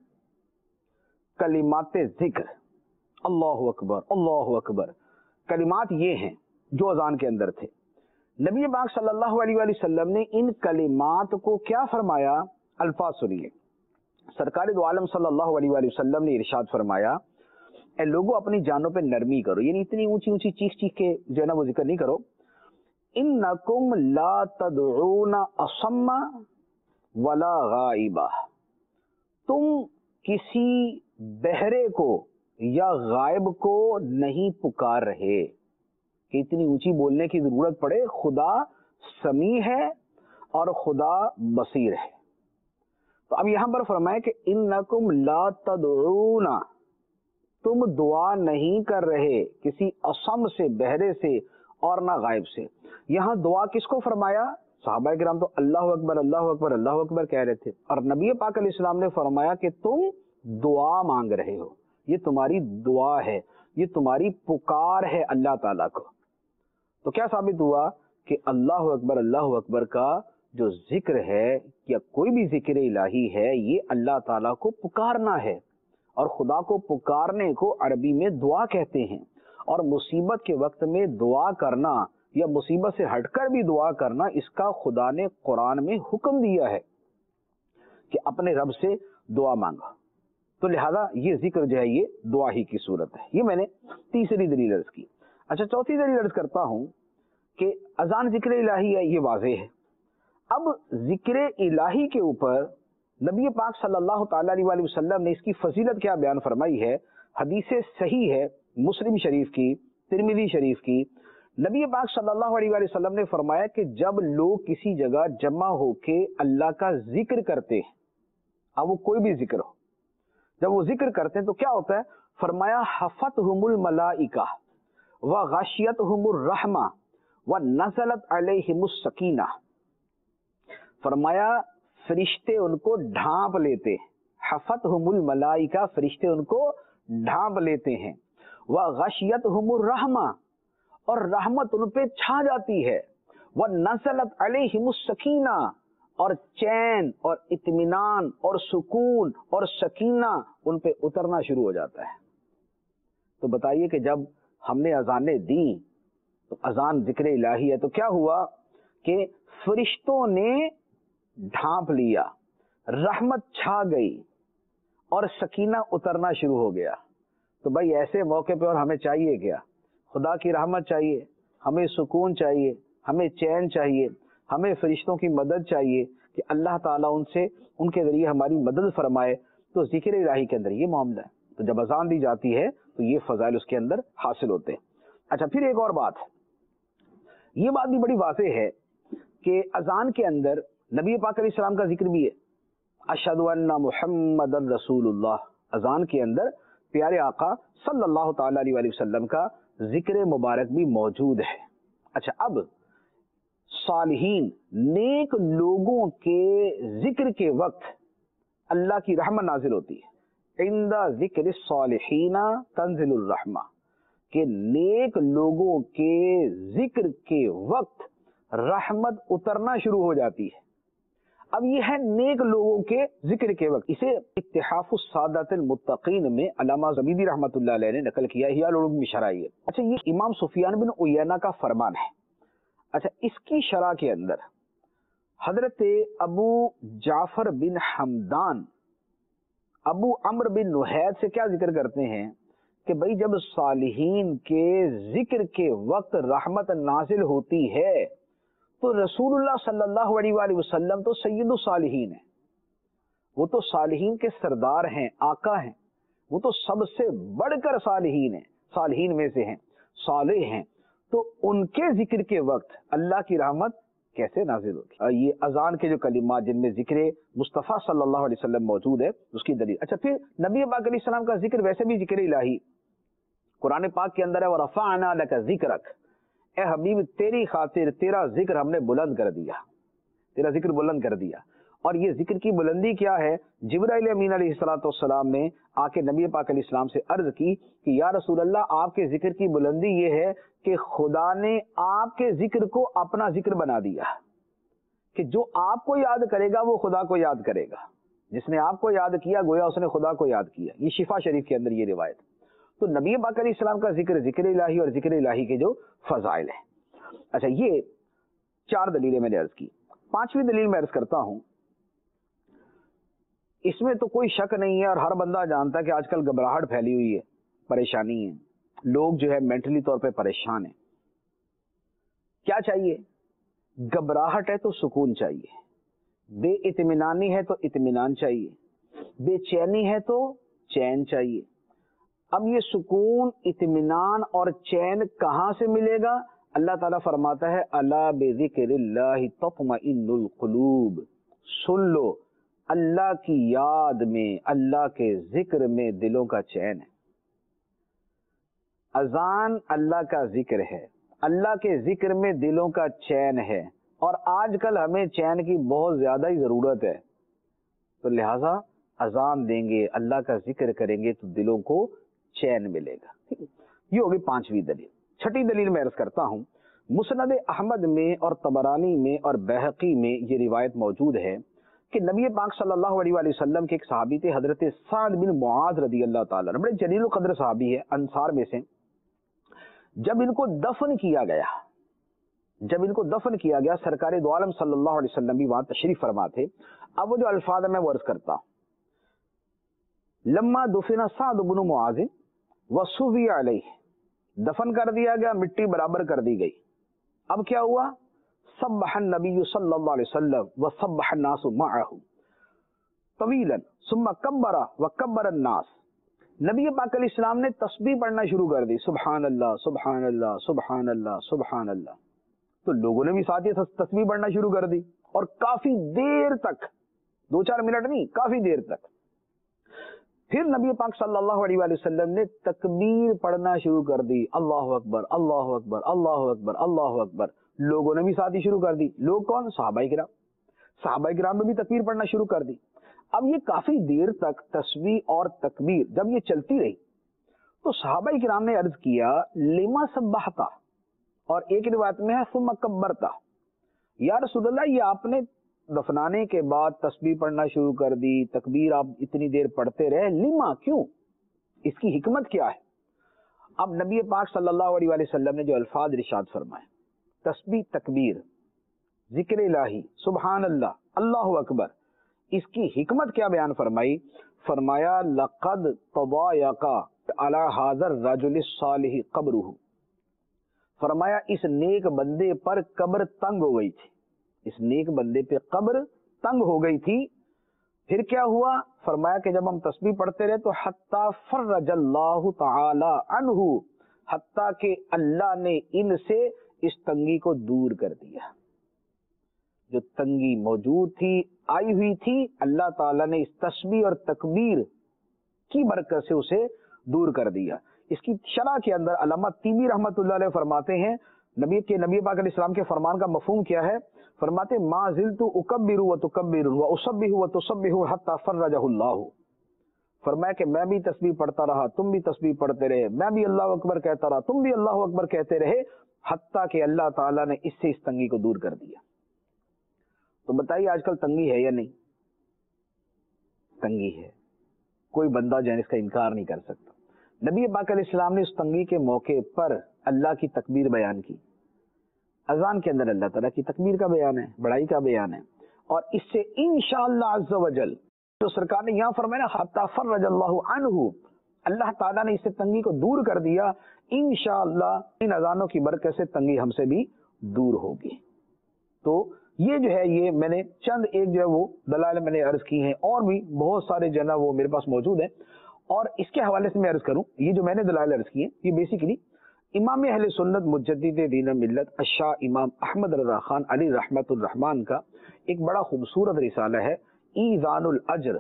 [SPEAKER 3] کلمات ذکر، اللہ اکبر اللہ اکبر، کلمات یہ ہیں جو اذان کے اندر تھے۔ نبی پاک صلی اللہ علیہ وآلہ وسلم نے ان کلمات کو کیا فرمایا؟ الفاظ سنیے۔ سرکار دو عالم صلی اللہ علیہ وآلہ وسلم نے ارشاد فرمایا، اے لوگوں اپنی جانوں پہ نرمی کرو، یعنی اتنی اونچی اونچی چیخ چیخ کے جو ہے نا وہ ذکر نہیں کرو۔ انکم لا تدعون اصم ولا غائبہ، تم کسی بہرے کو یا غائب کو نہیں پکار رہے کہ اتنی اونچی بولنے کی ضرورت پڑے۔ خدا سمیع ہے اور خدا بصیر ہے۔ تو اب یہاں پر فرمائے کہ انکم لا تدعون، تم دعا نہیں کر رہے کسی اصم سے، بہرے سے، اور نہ غائب سے۔ یہاں دعا کس کو فرمایا؟ صحابہ کرام تو اللہ اکبر اللہ اکبر اللہ اکبر کہہ رہے تھے، اور نبی پاک علیہ السلام نے فرمایا کہ تم دعا مانگ رہے ہو، یہ تمہاری دعا ہے، یہ تمہاری پکار ہے اللہ تعالیٰ کو۔ تو کیا ثابت ہوا کہ اللہ اکبر اللہ اکبر کا جو ذکر ہے یا کوئی بھی ذکر الہی ہے، یہ اللہ تعالیٰ کو پکارنا ہے، اور خدا کو پکارنے کو عربی میں دعا کہتے ہیں۔ اور مصیبت کے وقت میں دعا کرنا یا مصیبت سے ہٹ کر بھی دعا کرنا، اس کا خدا نے قرآن میں حکم دیا ہے کہ اپنے رب سے دعا مانگا۔ تو لہذا یہ ذکر جو ہے یہ دعا ہی کی صورت ہے۔ یہ میں نے تیسری دلیل عرض کی۔ اچھا، چوتھی دلیل عرض کرتا ہوں کہ اذان ذکر الہی ہے، یہ واضح ہے۔ اب ذکر الہی کے اوپر نبی پاک صلی اللہ تعالی علیہ وآلہ وسلم نے اس کی فضیلت کیا بیان فرمائی ہے؟ حدیث صحیح ہے، مسلم شریف کی، ترمذی شریف کی۔ نبی پاک صلی اللہ علیہ وآلہ وسلم نے فرمایا کہ جب لوگ کسی جگہ جمع ہو کے اللہ کا ذکر کرتے ہیں، اب وہ کوئی بھی ذکر ہو، جب وہ ذکر کرتے ہیں تو کیا ہوتا ہے؟ فرمایا حفتہم الملائکہ وغشیتہم الرحمہ ونزلت علیہم السکینہ، فرمایا فرشتے ان کو ڈھانپ لیتے ہیں، حفتہم الملائکہ، فرشتے ان کو ڈھانپ لیتے ہیں، وغشیتہم الرحمہ، اور رحمت ان پہ چھا جاتی ہے، ونزلت علیہم السکینہ، اور چین اور اطمینان اور سکون اور سکینہ ان پہ اترنا شروع ہو جاتا ہے۔ تو بتائیے کہ جب ہم نے اذانیں دیں تو اذان ذکر الہی ہے، تو کیا ہوا کہ فرشتوں نے ڈھانپ لیا، رحمت چھا گئی اور سکینہ اترنا شروع ہو گیا۔ تو بھائی ایسے موقع پہ اور ہمیں چاہیے کیا؟ خدا کی رحمت چاہیے، ہمیں سکون چاہیے، ہمیں چین چاہیے، ہمیں فرشتوں کی مدد چاہیے کہ اللہ تعالیٰ ان سے ان کے ذریعے ہماری مدد فرمائے۔ تو ذکر الہی کے اندر یہ معاملہ ہے۔ تو جب اذان دی جاتی ہے تو یہ فضائل اس کے اندر حاصل ہوتے ہیں۔ اچھا، پھر ایک اور بات، یہ بات بھی بڑی واضح ہے کہ اذان کے اندر نبی پاک علیہ السلام کا ذکر بھی ہے، اشہد ان محمد رسول اللہ۔ اذان کے اندر پیارے آقا صلی اللہ تعالی علیہ وآلہ وسلم کا ذکر مبارک بھی موجود ہے۔ اچھا، اب صالحین نیک لوگوں کے ذکر کے وقت اللہ کی رحمت نازل ہوتی ہے، عند ذکر الصالحین تنزل الرحمہ، کہ نیک لوگوں کے ذکر کے وقت رحمت اترنا شروع ہو جاتی ہے۔ اب یہ ہے نیک لوگوں کے ذکر کے وقت۔ اسے اتحاف السادات المتقین میں علامہ زبیدی رحمۃ اللہ علیہ نے نقل کیا، احیاء العلوم میں شرح ہے۔ اچھا، یہ امام سفیان بن عیینہ کا فرمان ہے۔ اچھا، اس کی شرح کے اندر حضرت ابو جعفر بن حمدان ابو عمرو بن نحید سے کیا ذکر کرتے ہیں؟ کہ بھئی جب صالحین کے ذکر کے وقت رحمت نازل ہوتی ہے تو رسول اللہ صلی اللہ علیہ وآلہ وسلم تو سید الصالحین ہیں، وہ تو صالحین کے سردار ہیں، آقا ہیں، وہ تو سب سے بڑھ کر صالحین ہیں، صالحین میں سے ہیں، صالح ہیں، تو ان کے ذکر کے وقت اللہ کی رحمت کیسے نازل ہوگی؟ یہ اذان کے جو کلمات جن میں ذکر مصطفیٰ صلی اللہ علیہ وسلم موجود ہے اس کی دلیل۔ اچھا پھر نبی پاک علیہ السلام کا ذکر ویسے بھی ذکر الہی قرآن پاک کے اندر ہے، وَرَفَعْنَا لَكَ ذِكْرَكَ، اے حبیب تیری خاطر تیرا ذکر ہم نے بلند کر دیا، تیرا ذکر بلند کر دیا۔ اور یہ ذکر کی بلندی کیا ہے؟ جبرائیل امین علیہ الصلوۃ والسلام نے آ کے نبی پاک علیہ السلام سے عرض کی کہ یا رسول اللہ آپ کے ذکر کی بلندی یہ ہے کہ خدا نے آپ کے ذکر کو اپنا ذکر بنا دیا، کہ جو آپ کو یاد کرے گا وہ خدا کو یاد کرے گا، جس نے آپ کو یاد کیا گویا اس نے خدا کو یاد کیا۔ یہ شفا شریف کے اندر یہ روایت۔ تو نبی پاک علیہ السلام کا ذکر ذکر الہی اور ذکر الہی کے جو فضائل ہیں۔ اچھا یہ چار دلیلیں میں نے عرض کی، پانچویں دلیل میں عرض کرتا ہوں، اس میں تو کوئی شک نہیں ہے اور ہر بندہ جانتا ہے کہ آج کل گھبراہٹ پھیلی ہوئی ہے، پریشانی ہے، لوگ جو ہے مینٹلی طور پہ پریشان ہیں۔ کیا چاہیے؟ گھبراہٹ ہے تو سکون چاہیے، بے اطمینانی ہے تو اطمینان چاہیے، بے چینی ہے تو چین چاہیے۔ اب یہ سکون، اطمینان اور چین کہاں سے ملے گا؟ اللہ تعالیٰ فرماتا ہے الا بذکر اللہ تطمئن القلوب، سن لو اللہ کی یاد میں، اللہ کے ذکر میں دلوں کا چین ہے۔ اذان اللہ کا ذکر ہے، اللہ کے ذکر میں دلوں کا چین ہے، اور آج کل ہمیں چین کی بہت زیادہ ہی ضرورت ہے، تو لہٰذا اذان دیں گے، اللہ کا ذکر کریں گے تو دلوں کو چین ملے گا۔ یہ ہوگی پانچویں دلیل۔ چھٹی دلیل میں عرض کرتا ہوں، مسند احمد میں اور طبرانی میں اور بہقی میں یہ روایت موجود ہے کہ نبی پاک صلی اللہ علیہ وآلہ وسلم کے ایک صحابی تھے حضرت سعد بن معاذ رضی اللہ تعالیٰ عنہ، بڑے جلیل القدر صحابی ہے، انصار میں سے۔ جب ان کو دفن کیا گیا جب ان کو دفن کیا گیا سرکار دو عالم صلی اللہ علیہ وسلم بھی وہاں تشریف فرما تھے۔ اب وہ جو الفاظ میں وہ عرض کرتا ہوں، لما دفن سعد بن معاذ وصوی علیہ، دفن کر دیا گیا، مٹی برابر کر دی گئی۔ اب کیا ہوا؟ سبح النبی صلی اللہ علیہ وسلم وسبح الناس معه طویلا ثم کبر وکبر الناس، نبی پاک علیہ السلام نے تسبیح پڑھنا شروع کر دی، سبحان اللہ سبحان اللہ سبحان اللہ سبحان اللہ، تو لوگوں نے بھی ساتھ ہی تسبیح پڑھنا شروع کر دی، اور کافی دیر تک، دو چار منٹ نہیں، کافی دیر تک۔ پھر نبی پاک صلی اللہ علیہ وآلہ وسلم نے تکبیر پڑھنا شروع کر دی، اللہ اکبر اللہ اکبر اللہ اکبر اللہ اکبر، لوگوں نے بھی ساتھ ہی شروع کر دی۔ لوگ کون؟ صحابہ کرام، صحابہ کرام نے بھی تکبیر پڑھنا شروع کر دی۔ اب یہ کافی دیر تک تسبیح اور تکبیر جب یہ چلتی رہی تو صحابہ کرام نے عرض کیا لما سبحتا، اور ایک روایت میں ہے ثم کبرتا، یا رسول اللہ یہ آپ نے دفنانے کے بعد تسبیح پڑھنا شروع کر دی، تکبیر آپ اتنی دیر پڑھتے رہے، لما، کیوں؟ اس کی حکمت کیا ہے؟ اب نبی پاک صلی اللہ علیہ وآلہ وسلم نے جو الفاظ ارشاد فرمائے، تسبیح، تکبیر، ذکر الہی، سبحان اللہ، اللہ اکبر، اس کی حکمت کیا بیان فرمائی؟ فرمایا لقد تضایق علی ھذا الرجل الصالح قبرہ، فرمایا اس نیک بندے پر قبر تنگ ہو گئی تھی، اس نیک بندے پہ قبر تنگ ہو گئی تھی۔ پھر کیا ہوا؟ فرمایا کہ جب ہم تسبیح پڑھتے رہے تو حتی فرج اللہ تعالی عنہ، حتیٰ کہ اللہ نے ان سے اس تنگی کو دور کر دیا، جو تنگی موجود تھی، آئی ہوئی تھی، اللہ تعالیٰ نے اس تسبیح اور تکبیر کی برکت سے اسے دور کر دیا۔ اس کی شرح کے اندر علامہ طیبی رحمۃ اللہ علیہ فرماتے ہیں، نبی کے نبی پاک علیہ السلام کے فرمان کا مفہوم کیا ہے؟ فرماتے ما زلت اکبر و تکبر و اسبح و تسبح حتی فرجہ اللہ، فرمایا کہ میں بھی تسبیح پڑھتا رہا، تم بھی تسبیح پڑھتے رہے، میں بھی اللہ اکبر کہتا رہا، تم بھی اللہ اکبر کہتے رہے، حتیٰ کہ اللہ تعالیٰ نے اس سے اس تنگی کو دور کر دیا۔ تو بتائیے آج کل تنگی ہے یا نہیں؟ تنگی ہے، کوئی بندہ جو ہے اس کا انکار نہیں کر سکتا۔ نبی پاک علیہ السلام نے اس تنگی کے موقع پر اللہ کی تکبیر بیان کی، اذان کے اندر اللہ تعالیٰ کی تکبیر کا بیان ہے، بڑائی کا بیان ہے، اور اس سے انشاءاللہ عز و جل جو سرکار نے یہاں فرمایا حتی فرج اللہ عنہ، اللہ تعالیٰ نے اس سے تنگی کو دور کر دیا، انشاءاللہ ان اذانوں کی برکت سے تنگی ہم سے بھی دور ہوگی۔ تو یہ جو ہے یہ میں نے چند ایک جو ہے وہ دلائل میں نے عرض کی ہیں، اور بھی بہت سارے جو ہے نا وہ میرے پاس موجود ہیں، اور اس کے حوالے سے میں عرض کروں، یہ جو میں نے دلائل عرض کی ہیں یہ بیسیکلی امام اہل سنت مجدد دین ملت الشاہ امام احمد رضا خان علی رحمت الرحمان کا ایک بڑا خوبصورت رسالہ ہے ایذان الاجر،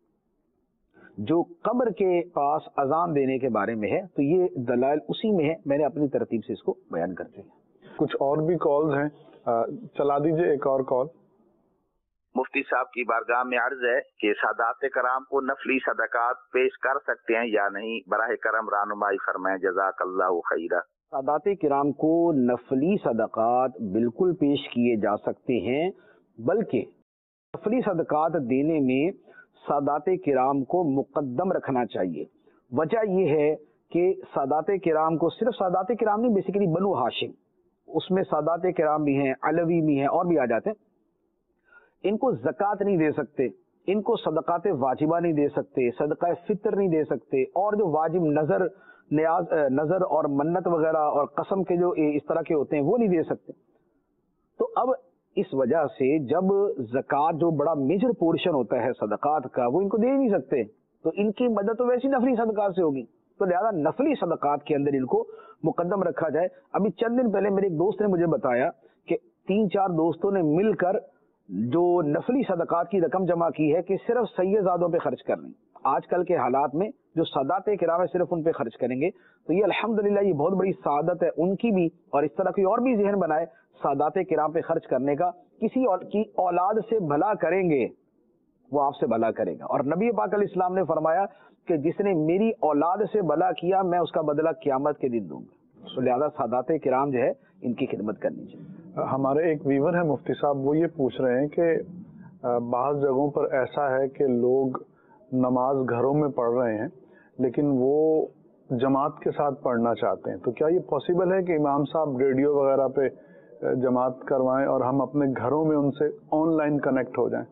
[SPEAKER 3] جو قبر کے پاس اذان دینے کے بارے میں ہے، تو یہ دلائل اسی میں ہے، میں نے اپنی ترتیب سے اس کو بیان کر دیا۔
[SPEAKER 2] کچھ اور بھی کالز ہیں، چلا دیجئے ایک اور کال۔
[SPEAKER 5] مفتی صاحب کی بارگاہ میں عرض ہے کہ سادات کرام کو نفلی صدقات پیش کر سکتے ہیں یا نہیں، براہ کرم رہنمائی فرمائیں، جزاک اللہ خیرہ۔
[SPEAKER 3] سادات کرام کو نفلی صدقات بالکل پیش کیے جا سکتے ہیں، بلکہ نفلی صدقات دینے میں سادات کرام کو مقدم رکھنا چاہیے۔ وجہ یہ ہے کہ سادات کرام کو صرف سادات کرام نہیں، بیسیکلی بنو ہاشم، اس میں سادات کرام بھی ہیں، علوی بھی ہیں، اور بھی آ جاتے ہیں، ان کو زکوٰۃ نہیں دے سکتے، ان کو صدقات واجبہ نہیں دے سکتے، صدقہ فطر نہیں دے سکتے، اور جو واجب نظر نیاز نظر اور منت وغیرہ اور قسم کے جو اس طرح کے ہوتے ہیں وہ نہیں دے سکتے۔ تو اب اس وجہ سے جب زکوٰۃ جو بڑا میجر پورشن ہوتا ہے صدقات کا وہ ان کو دے نہیں سکتے، تو ان کی مدد تو ویسی نفلی صدقات سے ہوگی، تو لہذا نفلی صدقات کے اندر ان کو مقدم رکھا جائے۔ ابھی چند دن پہلے میرے ایک دوست نے مجھے بتایا کہ تین چار دوستوں نے مل کر جو نفلی صدقات کی رقم جمع کی ہے کہ صرف سید زادوں پہ خرچ کرنی، آج کل کے حالات میں جو سادات کرام ہے صرف ان پہ خرچ کریں گے، تو یہ الحمدللہ یہ بہت بڑی سعادت ہے ان کی بھی، اور اس طرح کوئی اور بھی ذہن بنائے سادات کرام پہ خرچ کرنے کا، کسی اور کی اولاد سے بھلا کریں گے وہ آپ سے بھلا کرے گا، اور نبی پاک علیہ السلام نے فرمایا کہ جس نے میری اولاد سے بھلا کیا میں اس کا بدلہ قیامت کے دن دوں گا، تو لہذا سادات کرام جو ہے ان کی خدمت کرنی چاہیے۔
[SPEAKER 2] ہمارے ایک ویور ہیں مفتی صاحب، وہ یہ پوچھ رہے ہیں کہ بعض جگہوں پر ایسا ہے کہ لوگ نماز گھروں میں پڑھ رہے ہیں لیکن وہ جماعت کے ساتھ پڑھنا چاہتے ہیں، تو کیا یہ پاسبل ہے کہ امام صاحب ریڈیو وغیرہ پہ جماعت کروائیں اور ہم اپنے گھروں میں ان سے آن لائن کنیکٹ ہو جائیں؟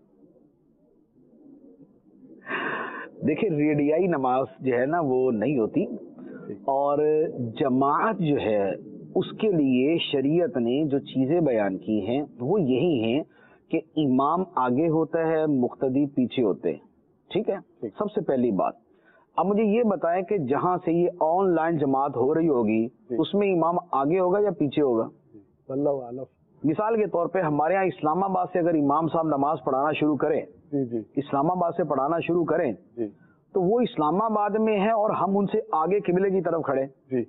[SPEAKER 3] دیکھیں ریڈیائی نماز جو ہے نا وہ نہیں ہوتی، اور جماعت جو ہے اس کے لیے شریعت نے جو چیزیں بیان کی ہیں وہ یہی ہیں کہ امام آگے ہوتا ہے، مقتدی پیچھے ہوتے ہیں، ٹھیک ہے، سب سے پہلی بات۔ اب مجھے یہ بتائیں کہ جہاں سے یہ آن لائن جماعت ہو رہی ہوگی اس میں امام آگے ہوگا یا پیچھے ہوگا؟
[SPEAKER 2] اللہ عالم۔
[SPEAKER 3] مثال کے طور پہ ہمارے ہاں اسلام آباد سے اگر امام صاحب نماز پڑھانا شروع کریں،
[SPEAKER 2] جی جی
[SPEAKER 3] اسلام آباد سے پڑھانا شروع کریں
[SPEAKER 2] جی
[SPEAKER 3] تو وہ اسلام آباد میں ہیں اور ہم ان سے آگے قبلے کی طرف کھڑے،
[SPEAKER 2] جی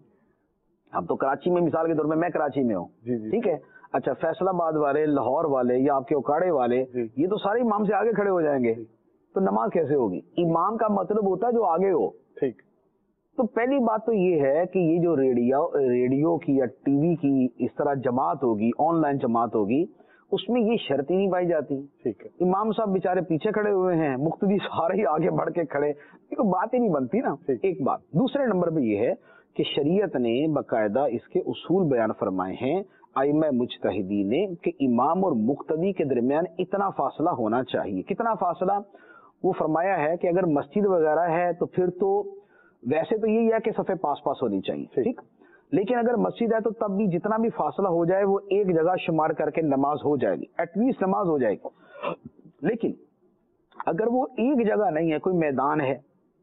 [SPEAKER 3] اب تو کراچی میں مثال کے طور پہ میں کراچی میں ہوں،
[SPEAKER 2] جی جی
[SPEAKER 3] ٹھیک ہے، اچھا فیصل آباد والے، لاہور والے یا آپ کے اوکاڑے والے
[SPEAKER 2] جی
[SPEAKER 3] یہ تو سارے امام سے آگے کھڑے ہو جائیں گے، تو نماز کیسے ہوگی؟ امام کا مطلب ہوتا ہے جو آگے ہو۔
[SPEAKER 2] ٹھیک،
[SPEAKER 3] تو پہلی بات تو یہ ہے کہ یہ جو ریڈیو ریڈیو کی یا ٹی وی کی اس طرح جماعت ہوگی، آن لائن جماعت ہوگی، اس میں یہ شرط ہی نہیں پائی جاتی۔
[SPEAKER 2] ٹھیک ہے،
[SPEAKER 3] امام صاحب بیچارے پیچھے کھڑے ہوئے ہیں، مقتدی سارے ہی آگے بڑھ کے کھڑے، یہ کوئی بات ہی نہیں بنتی نا۔ ایک بات، دوسرے نمبر پہ یہ ہے کہ شریعت نے باقاعدہ اس کے اصول بیان فرمائے ہیں ائمہ مجتہدین نے کہ امام اور مقتدی کے درمیان اتنا فاصلہ ہونا چاہیے۔ کتنا فاصلہ؟ وہ فرمایا ہے کہ اگر مسجد وغیرہ ہے تو پھر تو ویسے تو یہی ہے کہ صفیں پاس پاس ہونی چاہیے، ٹھیک، لیکن اگر مسجد ہے تو تب بھی جتنا بھی فاصلہ ہو جائے وہ ایک جگہ شمار کر کے نماز ہو جائے گی، ایٹ لیسٹ نماز ہو جائے گی۔ لیکن اگر وہ ایک جگہ نہیں ہے، کوئی میدان ہے،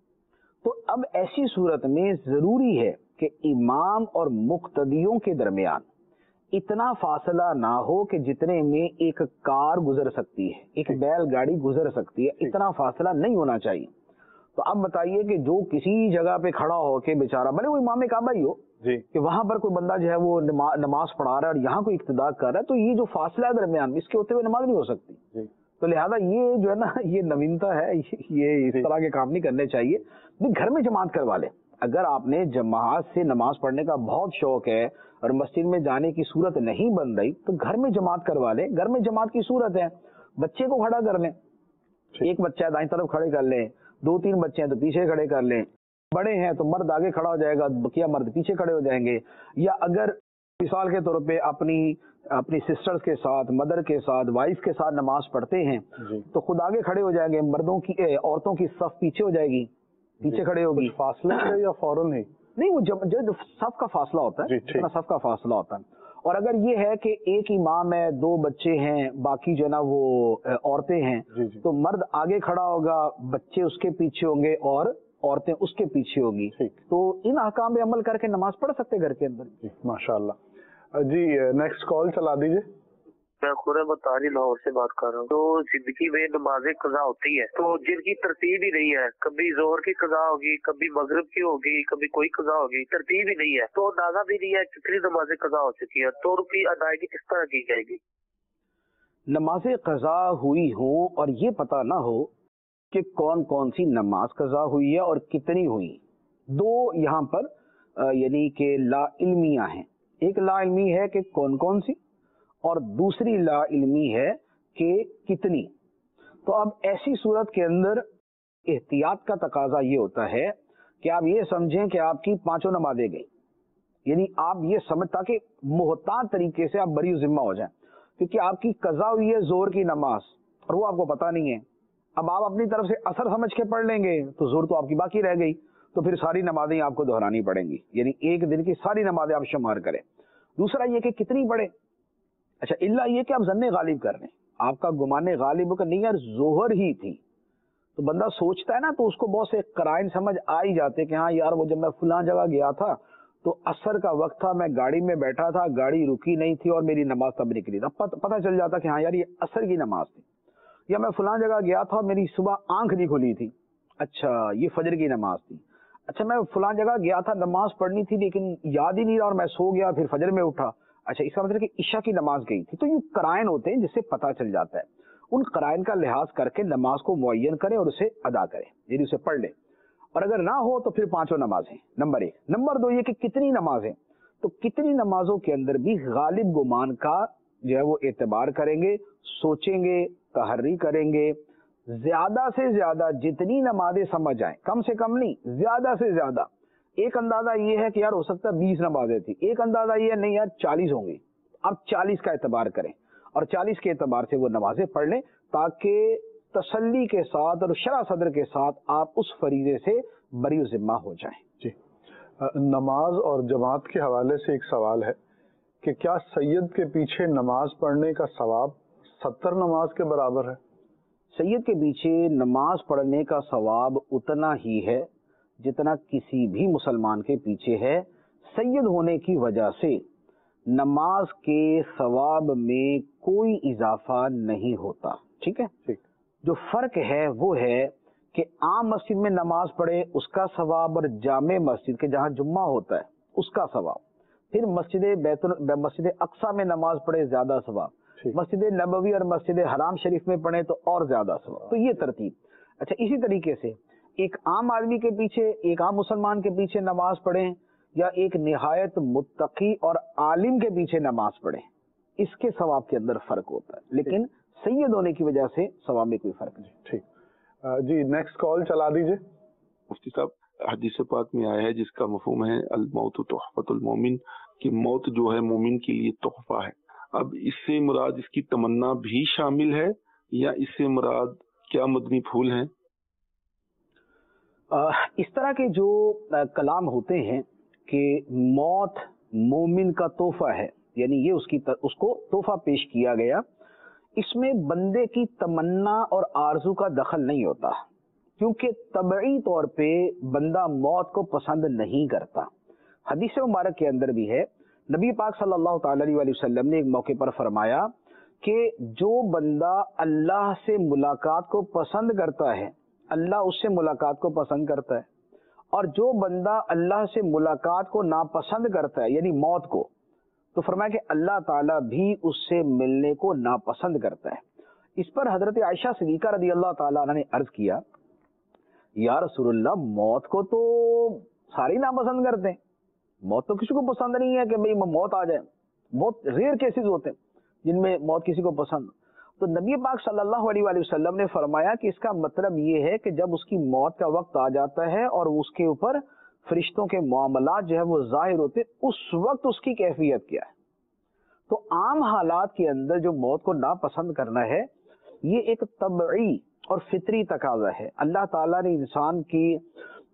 [SPEAKER 3] تو اب ایسی صورت میں ضروری ہے کہ امام اور مقتدیوں کے درمیان اتنا فاصلہ نہ ہو کہ جتنے میں ایک کار گزر سکتی ہے، ایک بیل گاڑی گزر سکتی ہے، اتنا فاصلہ نہیں ہونا چاہیے۔ تو اب بتائیے کہ جو کسی جگہ پہ کھڑا ہو کے بیچارہ، بھلے وہ امام کعبہ ہی ہو،
[SPEAKER 2] جی،
[SPEAKER 3] کہ وہاں پر کوئی بندہ جو ہے وہ نماز پڑھا رہا ہے اور یہاں کوئی اقتداء کر رہا ہے، تو یہ جو فاصلہ ہے درمیان اس کے ہوتے ہوئے نماز نہیں ہو سکتی۔
[SPEAKER 2] جی،
[SPEAKER 3] تو لہذا یہ جو ہے نا یہ نوینتا ہے، یہ اس طرح کے کام نہیں کرنے چاہیے۔ گھر میں جماعت کروا لیں، اگر آپ نے جماعت سے نماز پڑھنے کا بہت شوق ہے اور مسجد میں جانے کی صورت نہیں بن رہی تو گھر میں جماعت کروا لیں۔ گھر میں جماعت کی صورت ہے، بچے کو کھڑا کر لیں، ایک بچہ ہے دائیں طرف کھڑے کر لیں، دو تین بچے ہیں تو پیچھے کھڑے کر لیں، بڑے ہیں تو مرد آگے کھڑا ہو جائے گا، بقیہ مرد پیچھے کھڑے ہو جائیں گے۔ یا اگر مثال کے طور پہ اپنی اپنی سسٹرز کے ساتھ، مدر کے ساتھ، وائف کے ساتھ نماز پڑھتے ہیں تو خود آگے کھڑے ہو جائیں گے، مردوں کی عورتوں کی صف پیچھے ہو جائے گی، پیچھے کھڑے ہوگی.
[SPEAKER 2] فاصلے سے یا فوراً ہی؟
[SPEAKER 3] نہیں, وہ جب جب صف کا فاصلہ ہوتا ہے, جتنا صف کا فاصلہ ہوتا ہے. اور اگر یہ ہے کہ ایک امام ہے, دو بچے ہیں, باقی جو ہے نا وہ عورتیں ہیں,
[SPEAKER 2] جی جی.
[SPEAKER 3] تو مرد آگے کھڑا ہوگا, بچے اس کے پیچھے ہوں گے اور عورتیں اس کے پیچھے ہوگی. تو ان احکام پہ عمل کر کے نماز پڑھ سکتے گھر کے اندر.
[SPEAKER 2] جی ماشاء اللہ. جی نیکسٹ کال چلا دیجیے.
[SPEAKER 6] میں خورم بطاری لاہور سے بات کر رہا ہوں. تو زندگی میں نمازیں قضا ہوتی ہے تو جن کی ترتیب ہی نہیں ہے, کبھی ظہر کی قضا ہوگی, کبھی مغرب کی ہوگی, کبھی کوئی قضا ہوگی, ترتیب ہی نہیں ہے, تو اندازہ بھی نہیں ہے کتنی نمازیں قضا ہو چکی ہے, تو ان کی ادائیگی کس طرح کی جائے گی؟
[SPEAKER 3] نمازیں قضا ہوئی ہوں اور یہ پتہ نہ ہو کہ کون کون سی نماز قضا ہوئی ہے اور کتنی ہوئی. دو یہاں پر یعنی کہ لا علمیاں ہیں. ایک لا علمی ہے کہ کون کون سی, اور دوسری لا علمی ہے کہ کتنی. تو اب ایسی صورت کے اندر احتیاط کا تقاضا یہ ہوتا ہے کہ آپ یہ سمجھیں کہ آپ کی پانچوں نمازیں گئیں, یعنی آپ یہ سمجھ تاکہ محتاط طریقے سے آپ بری ذمہ ہو جائیں, کیونکہ آپ کی قضا ہوئی ہے زور کی نماز اور وہ آپ کو پتہ نہیں ہے. اب آپ اپنی طرف سے اثر سمجھ کے پڑھ لیں گے تو زور تو آپ کی باقی رہ گئی, تو پھر ساری نمازیں آپ کو دہرانی پڑیں گی, یعنی ایک دن کی ساری نمازیں آپ شمار کریں. دوسرا یہ کہ کتنی پڑھیں. اچھا اللہ یہ کہ آپ ظن غالب کر رہے ہیں, آپ کا گمان غالب کا نہیں یار ظہر ہی تھی, تو بندہ سوچتا ہے نا تو اس کو بہت سے قرائن سمجھ آ ہی جاتے کہ ہاں یار وہ جب میں فلاں جگہ گیا تھا تو عصر کا وقت تھا, میں گاڑی میں بیٹھا تھا, گاڑی رکی نہیں تھی اور میری نماز تب نکلی. تب پتہ چل جاتا کہ ہاں یار یہ عصر کی نماز تھی. یا میں فلاں جگہ گیا تھا میری صبح آنکھ نہیں کھلی تھی, اچھا یہ فجر کی نماز تھی. اچھا میں فلاں جگہ گیا تھا نماز پڑھنی تھی لیکن یاد ہی نہیں رہا اور میں سو گیا, پھر فجر میں اٹھا, اچھا اس کا مطلب کہ عشاء کی نماز گئی تھی. تو یہ قرائن ہوتے ہیں جس سے پتہ چل جاتا ہے. ان قرائن کا لحاظ کر کے نماز کو معین کریں اور اسے ادا کریں, یعنی اسے پڑھ لیں. اور اگر نہ ہو تو پھر پانچوں نمازیں, نمبر ایک. نمبر دو یہ کہ کتنی نمازیں, تو کتنی نمازوں کے اندر بھی غالب گمان کا جو ہے وہ اعتبار کریں گے, سوچیں گے, تحری کریں گے. زیادہ سے زیادہ جتنی نمازیں سمجھ آئیں, کم سے کم نہیں, زیادہ سے زیادہ. ایک اندازہ یہ ہے کہ یار ہو سکتا ہے بیس نمازیں تھی, ایک اندازہ یہ ہے نہیں یار چالیس ہوں گی, آپ چالیس کا اعتبار کریں اور چالیس کے اعتبار سے وہ نمازیں پڑھ لیں, تاکہ تسلی کے ساتھ اور شرح صدر کے ساتھ آپ اس فریضے سے بری ذمہ ہو جائیں.
[SPEAKER 2] جی نماز اور جماعت کے حوالے سے ایک سوال ہے کہ کیا سید کے پیچھے نماز پڑھنے کا ثواب ستر نماز کے برابر ہے؟
[SPEAKER 3] سید کے پیچھے نماز پڑھنے کا ثواب اتنا ہی ہے جتنا کسی بھی مسلمان کے پیچھے ہے. سید ہونے کی وجہ سے نماز کے ثواب میں کوئی اضافہ نہیں ہوتا. ٹھیک ہے,
[SPEAKER 2] ٹھیک.
[SPEAKER 3] جو فرق ہے وہ ہے کہ عام مسجد میں نماز پڑھے اس کا ثواب, اور جامع مسجد کے جہاں جمعہ ہوتا ہے اس کا ثواب. پھر مسجد بیت مسجد اقصی میں نماز پڑھے زیادہ ثواب, مسجد نبوی اور مسجد حرام شریف میں پڑھے تو اور زیادہ ثواب. تو یہ ترتیب. اچھا اسی طریقے سے ایک عام آدمی کے پیچھے, ایک عام مسلمان کے پیچھے نماز پڑھیں یا ایک نہایت متقی اور عالم کے پیچھے نماز پڑھیں, اس کے ثواب کے اندر فرق ہوتا ہے, لیکن سید ہونے کی وجہ سے ثواب میں کوئی فرق نہیں.
[SPEAKER 2] ٹھیک جی, نیکسٹ کال چلا دیجیے.
[SPEAKER 7] مفتی صاحب حدیث پاک میں آیا ہے جس کا مفہوم ہے الموت تحفۃ المومن, کہ موت جو ہے مومن کے لیے تحفہ ہے. اب اس سے مراد اس کی تمنا بھی شامل ہے یا اس سے مراد کیا مدنی پھول ہیں؟
[SPEAKER 3] اس طرح کے جو کلام ہوتے ہیں کہ موت مومن کا تحفہ ہے, یعنی یہ اس کی اس کو تحفہ پیش کیا گیا, اس میں بندے کی تمنا اور آرزو کا دخل نہیں ہوتا, کیونکہ طبعی طور پہ بندہ موت کو پسند نہیں کرتا. حدیث مبارک کے اندر بھی ہے, نبی پاک صلی اللہ تعالی علیہ وسلم نے ایک موقع پر فرمایا کہ جو بندہ اللہ سے ملاقات کو پسند کرتا ہے اللہ اس سے ملاقات کو پسند کرتا ہے, اور جو بندہ اللہ سے ملاقات کو ناپسند کرتا ہے یعنی موت کو, تو فرمایا کہ اللہ تعالیٰ بھی اس سے ملنے کو ناپسند کرتا ہے. اس پر حضرت عائشہ صدیقہ رضی اللہ تعالیٰ عنہ نے عرض کیا, یا رسول اللہ موت کو تو سارے ناپسند کرتے ہیں, موت تو کسی کو پسند نہیں ہے کہ بھئی موت آ جائے. بہت ریئر کیسز ہوتے ہیں جن میں موت کسی کو پسند. تو نبی پاک صلی اللہ علیہ وآلہ وسلم نے فرمایا کہ اس کا مطلب یہ ہے کہ جب اس کی موت کا وقت آ جاتا ہے اور اس کے اوپر فرشتوں کے معاملات جو ہے وہ ظاہر ہوتے, اس وقت اس کی کیفیت کیا ہے. تو عام حالات کے اندر جو موت کو ناپسند کرنا ہے یہ ایک طبعی اور فطری تقاضا ہے. اللہ تعالیٰ نے انسان کی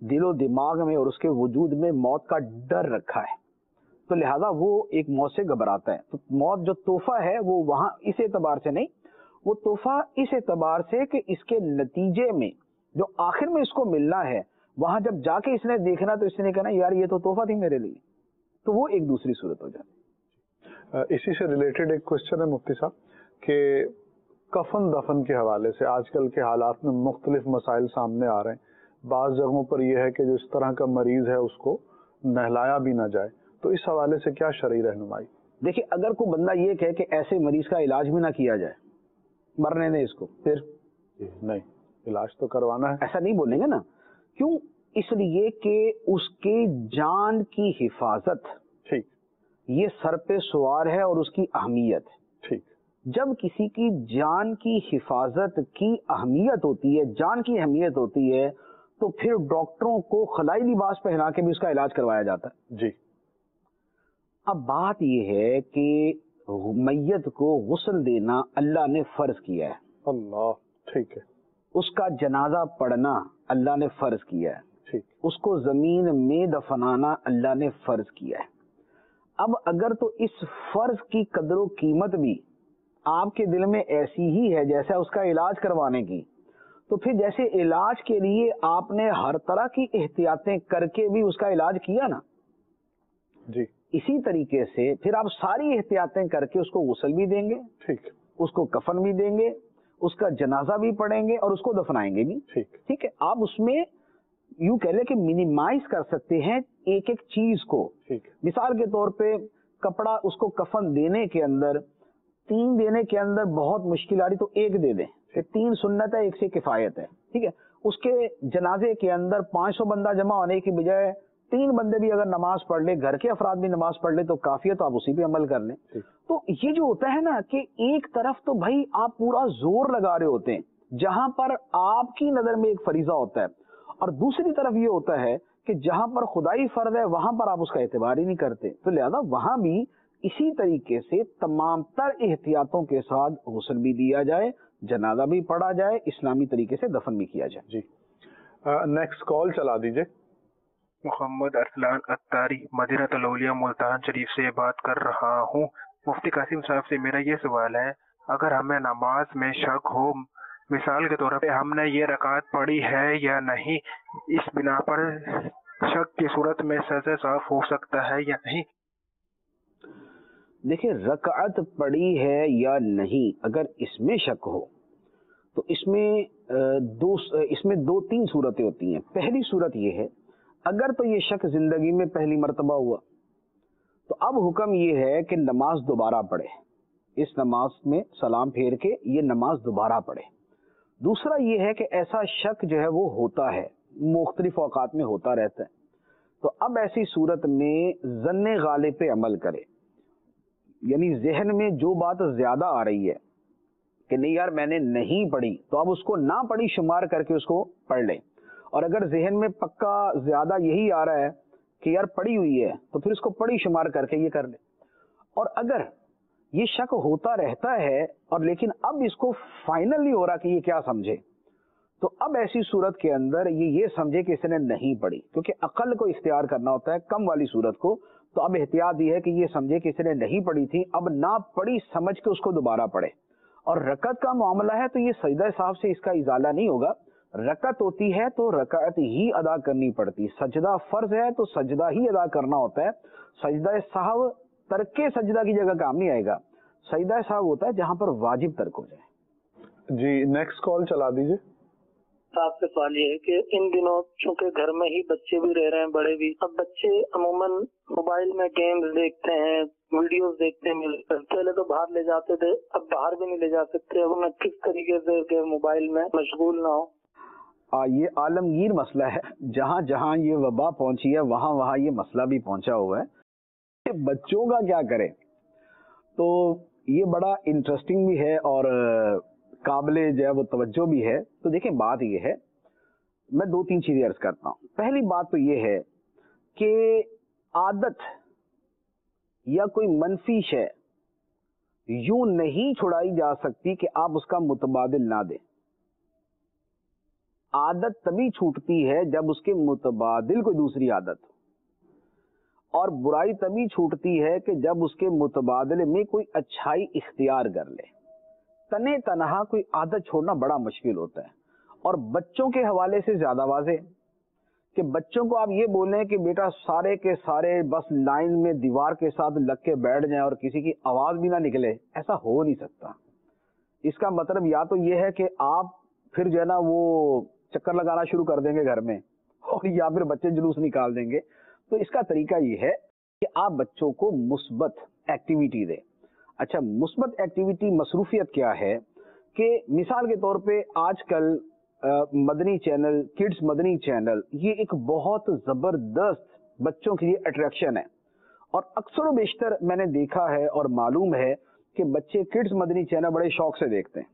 [SPEAKER 3] دل و دماغ میں اور اس کے وجود میں موت کا ڈر رکھا ہے، تو لہذا وہ ایک موت سے گھبراتا ہے. تو موت جو تحفہ ہے وہ وہاں اس اعتبار سے نہیں، وہ تحفہ اس اعتبار سے کہ اس کے نتیجے میں جو آخر میں اس کو ملنا ہے، وہاں جب جا کے اس نے دیکھنا تو اس نے کہنا یار یہ تو تحفہ تھی میرے لیے، تو وہ ایک دوسری صورت ہو جاتی.
[SPEAKER 2] اسی سے ریلیٹڈ ایک کوشچن ہے مفتی صاحب کہ کفن دفن کے حوالے سے آج کل کے حالات میں مختلف مسائل سامنے آ رہے ہیں. بعض جگہوں پر یہ ہے کہ جو اس طرح کا مریض ہے اس کو نہلایا بھی نہ جائے، تو اس حوالے سے کیا شرعی رہنمائی؟
[SPEAKER 3] دیکھیں اگر کوئی بندہ یہ کہے کہ ایسے مریض کا علاج بھی نہ کیا جائے، مرنے دیں اس کو، پھر
[SPEAKER 2] نہیں، علاج تو کروانا ہے.
[SPEAKER 3] ایسا نہیں بولیں گے نا. کیوں؟ اس لیے کہ اس کے جان کی حفاظت
[SPEAKER 2] ٹھیک
[SPEAKER 3] یہ سر پہ سوار ہے اور اس کی اہمیت.
[SPEAKER 2] ٹھیک
[SPEAKER 3] جب کسی کی جان کی حفاظت کی اہمیت ہوتی ہے، جان کی اہمیت ہوتی ہے، تو پھر ڈاکٹروں کو خلائی لباس پہنا کے بھی اس کا علاج کروایا جاتا ہے.
[SPEAKER 2] جی.
[SPEAKER 3] اب بات یہ ہے کہ میت کو غسل دینا اللہ نے فرض کیا ہے.
[SPEAKER 2] اللہ. ٹھیک ہے.
[SPEAKER 3] اس کا جنازہ پڑھنا اللہ نے فرض کیا ہے.
[SPEAKER 2] ٹھیک.
[SPEAKER 3] اس کو زمین میں دفنانا اللہ نے فرض کیا ہے. اب اگر تو اس فرض کی قدر و قیمت بھی آپ کے دل میں ایسی ہی ہے جیسا اس کا علاج کروانے کی، تو پھر جیسے علاج کے لیے آپ نے ہر طرح کی احتیاطیں کر کے بھی اس کا علاج کیا نا،
[SPEAKER 2] جی،
[SPEAKER 3] اسی طریقے سے پھر آپ ساری احتیاطیں کر کے اس کو غسل بھی دیں گے،
[SPEAKER 2] ٹھیک،
[SPEAKER 3] اس کو کفن بھی دیں گے، اس کا جنازہ بھی پڑھیں گے اور اس کو دفنائیں گے بھی.
[SPEAKER 2] ٹھیک
[SPEAKER 3] ٹھیک ہے. آپ اس میں یوں کہہ لیں کہ منیمائز کر سکتے ہیں ایک ایک چیز کو.
[SPEAKER 2] ٹھیک.
[SPEAKER 3] مثال کے طور پہ کپڑا اس کو کفن دینے کے اندر، تین دینے کے اندر بہت مشکل آ رہی تو ایک دے دیں کہ تین سنت ہے ایک سے کفایت ہے. ٹھیک ہے. اس کے جنازے کے اندر پانچ سو بندہ جمع ہونے کی بجائے تین بندے بھی اگر نماز پڑھ لے، گھر کے افراد بھی نماز پڑھ لے تو کافی ہے، تو آپ اسی پہ عمل کر لیں. تو یہ جو ہوتا ہے نا کہ ایک طرف تو بھائی آپ پورا زور لگا رہے ہوتے ہیں جہاں پر آپ کی نظر میں ایک فریضہ ہوتا ہے، اور دوسری طرف یہ ہوتا ہے کہ جہاں پر خدائی فرض ہے وہاں پر آپ اس کا اعتبار ہی نہیں کرتے. تو لہذا وہاں بھی اسی طریقے سے تمام تر احتیاطوں کے ساتھ غسل بھی دیا جائے، جنازہ بھی پڑھا جائے، اسلامی طریقے سے دفن بھی کیا جائے.
[SPEAKER 2] جی. نیکسٹ کال چلا دیجئے.
[SPEAKER 8] محمد ارسلان اتاری مدینہ الاولیاء ملتان شریف سے بات کر رہا ہوں. مفتی قاسم صاحب سے میرا یہ سوال ہے، اگر ہمیں نماز میں شک ہو، مثال کے طور پہ ہم نے یہ رکعت پڑھی ہے یا نہیں، اس بنا پر شک کی صورت میں سجدہ صاف ہو سکتا ہے یا نہیں؟
[SPEAKER 3] دیکھیں رکعت پڑھی ہے یا نہیں، اگر اس میں شک ہو تو اس میں دو اس میں دو تین صورتیں ہوتی ہیں. پہلی صورت یہ ہے اگر تو یہ شک زندگی میں پہلی مرتبہ ہوا تو اب حکم یہ ہے کہ نماز دوبارہ پڑھے، اس نماز میں سلام پھیر کے یہ نماز دوبارہ پڑھے. دوسرا یہ ہے کہ ایسا شک جو ہے وہ ہوتا ہے، مختلف اوقات میں ہوتا رہتا ہے، تو اب ایسی صورت میں ظن غالب پہ عمل کرے. یعنی ذہن میں جو بات زیادہ آ رہی ہے کہ نہیں یار میں نے نہیں پڑھی، تو اب اس کو نہ پڑھی شمار کر کے اس کو پڑھ لیں. اور اگر ذہن میں پکا زیادہ یہی آ رہا ہے کہ یار پڑھی ہوئی ہے تو پھر اس کو پڑھی شمار کر کے یہ کر لیں. اور اگر یہ شک ہوتا رہتا ہے اور لیکن اب اس کو فائنل نہیں ہو رہا کہ یہ کیا سمجھے، تو اب ایسی صورت کے اندر یہ یہ سمجھے کہ اس نے نہیں پڑھی، کیونکہ عقل کو اختیار کرنا ہوتا ہے کم والی صورت کو. تو اب احتیاط یہ ہے کہ یہ سمجھے کہ اس نے نہیں پڑھی تھی، اب نہ پڑھی سمجھ کے اس کو دوبارہ پڑھے. اور رکعت کا معاملہ ہے تو یہ سجدہ صاحب سے اس کا ازالہ نہیں ہوگا. رکعت ہوتی ہے تو رکعت ہی ادا کرنی پڑتی، سجدہ فرض ہے تو سجدہ ہی ادا کرنا ہوتا ہے. سجدہ صاحب ترک سجدہ کی جگہ کام نہیں آئے گا. سجدہ صاحب ہوتا ہے جہاں پر واجب ترک ہو جائے.
[SPEAKER 2] جی نیکسٹ کال چلا دیجیے.
[SPEAKER 6] آپ سے سوال یہ ہے کہ ان دنوں چونکہ گھر میں ہی بچے بھی رہ رہے ہیں، بڑے بھی، اب بچے عموماً موبائل میں گیمز دیکھتے ہیں، ویڈیوز دیکھتے ہیں. پہلے تو باہر لے جاتے تھے، اب باہر بھی نہیں لے جا سکتے. اب انہیں کس طریقے سے کہ موبائل میں مشغول نہ ہو.
[SPEAKER 3] آ, یہ عالمگیر مسئلہ ہے. جہاں جہاں یہ وبا پہنچی ہے وہاں وہاں یہ مسئلہ بھی پہنچا ہوا ہے کہ بچوں کا کیا کریں. تو یہ بڑا انٹرسٹنگ بھی ہے اور قابل جو ہے وہ توجہ بھی ہے. تو دیکھیں بات یہ ہے، میں دو تین چیزیں عرض کرتا ہوں. پہلی بات تو یہ ہے کہ عادت یا کوئی منفی شے یوں نہیں چھڑائی جا سکتی کہ آپ اس کا متبادل نہ دیں. عادت تبھی چھوٹتی ہے جب اس کے متبادل کوئی دوسری عادت ہو، اور برائی تبھی چھوٹتی ہے کہ جب اس کے متبادل میں کوئی اچھائی اختیار کر لے۔ تنے تنہا کوئی عادت چھوڑنا بڑا مشکل ہوتا ہے، اور بچوں کے حوالے سے زیادہ واضح کہ بچوں کو آپ یہ بولیں کہ بیٹا سارے کے سارے بس لائن میں دیوار کے ساتھ لگ کے بیٹھ جائیں اور کسی کی آواز بھی نہ نکلے، ایسا ہو نہیں سکتا۔ اس کا مطلب یا تو یہ ہے کہ آپ پھر جو ہے نا وہ چکر لگانا شروع کر دیں گے گھر میں، اور یا پھر بچے جلوس نکال دیں گے۔ تو اس کا طریقہ یہ ہے کہ آپ بچوں کو مثبت ایکٹیویٹی دیں۔ اچھا، مثبت ایکٹیویٹی مصروفیت کیا ہے کہ مثال کے طور پہ آج کل مدنی چینل، کڈز مدنی چینل، یہ ایک بہت زبردست بچوں کے لیے اٹریکشن ہے، اور اکثر و بیشتر میں نے دیکھا ہے اور معلوم ہے کہ بچے کڈز مدنی چینل بڑے شوق سے دیکھتے ہیں۔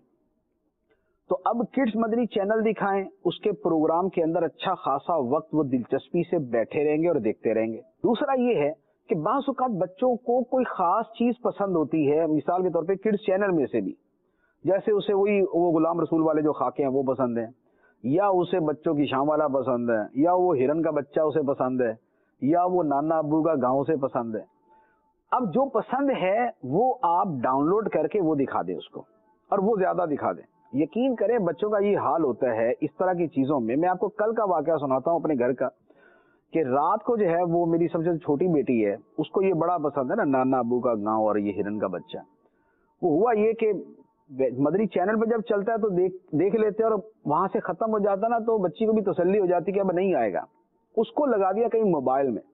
[SPEAKER 3] تو اب کڈز مدنی چینل دکھائیں، اس کے پروگرام کے اندر اچھا خاصا وقت وہ دلچسپی سے بیٹھے رہیں گے اور دیکھتے رہیں گے۔ دوسرا یہ ہے کہ بعض اوقات بچوں کو کوئی خاص چیز پسند ہوتی ہے، مثال کے طور پہ کڈز چینل میں سے بھی، جیسے اسے وہی وہ غلام رسول والے جو خاکے ہیں وہ پسند ہیں، یا اسے بچوں کی شام والا پسند ہے، یا وہ ہرن کا بچہ اسے پسند ہے، یا وہ نانا ابو کا گاؤں سے پسند ہے۔ اب جو پسند ہے وہ آپ ڈاؤن لوڈ کر کے وہ دکھا دیں اس کو، اور وہ زیادہ دکھا دیں۔ یقین کریں بچوں کا یہ حال ہوتا ہے اس طرح کی چیزوں میں۔ میں آپ کو کل کا واقعہ سناتا ہوں اپنے گھر کا، کہ رات کو جو ہے وہ میری سب سے چھوٹی بیٹی ہے، اس کو یہ بڑا پسند ہے نا نانا ابو کا گاؤں اور یہ ہرن کا بچہ۔ وہ ہوا یہ کہ مدنی چینل پہ جب چلتا ہے تو دیکھ دیکھ لیتے ہیں، اور وہاں سے ختم ہو جاتا نا تو بچی کو بھی تسلی ہو جاتی کہ اب نہیں آئے گا۔ اس کو لگا دیا کہیں موبائل میں۔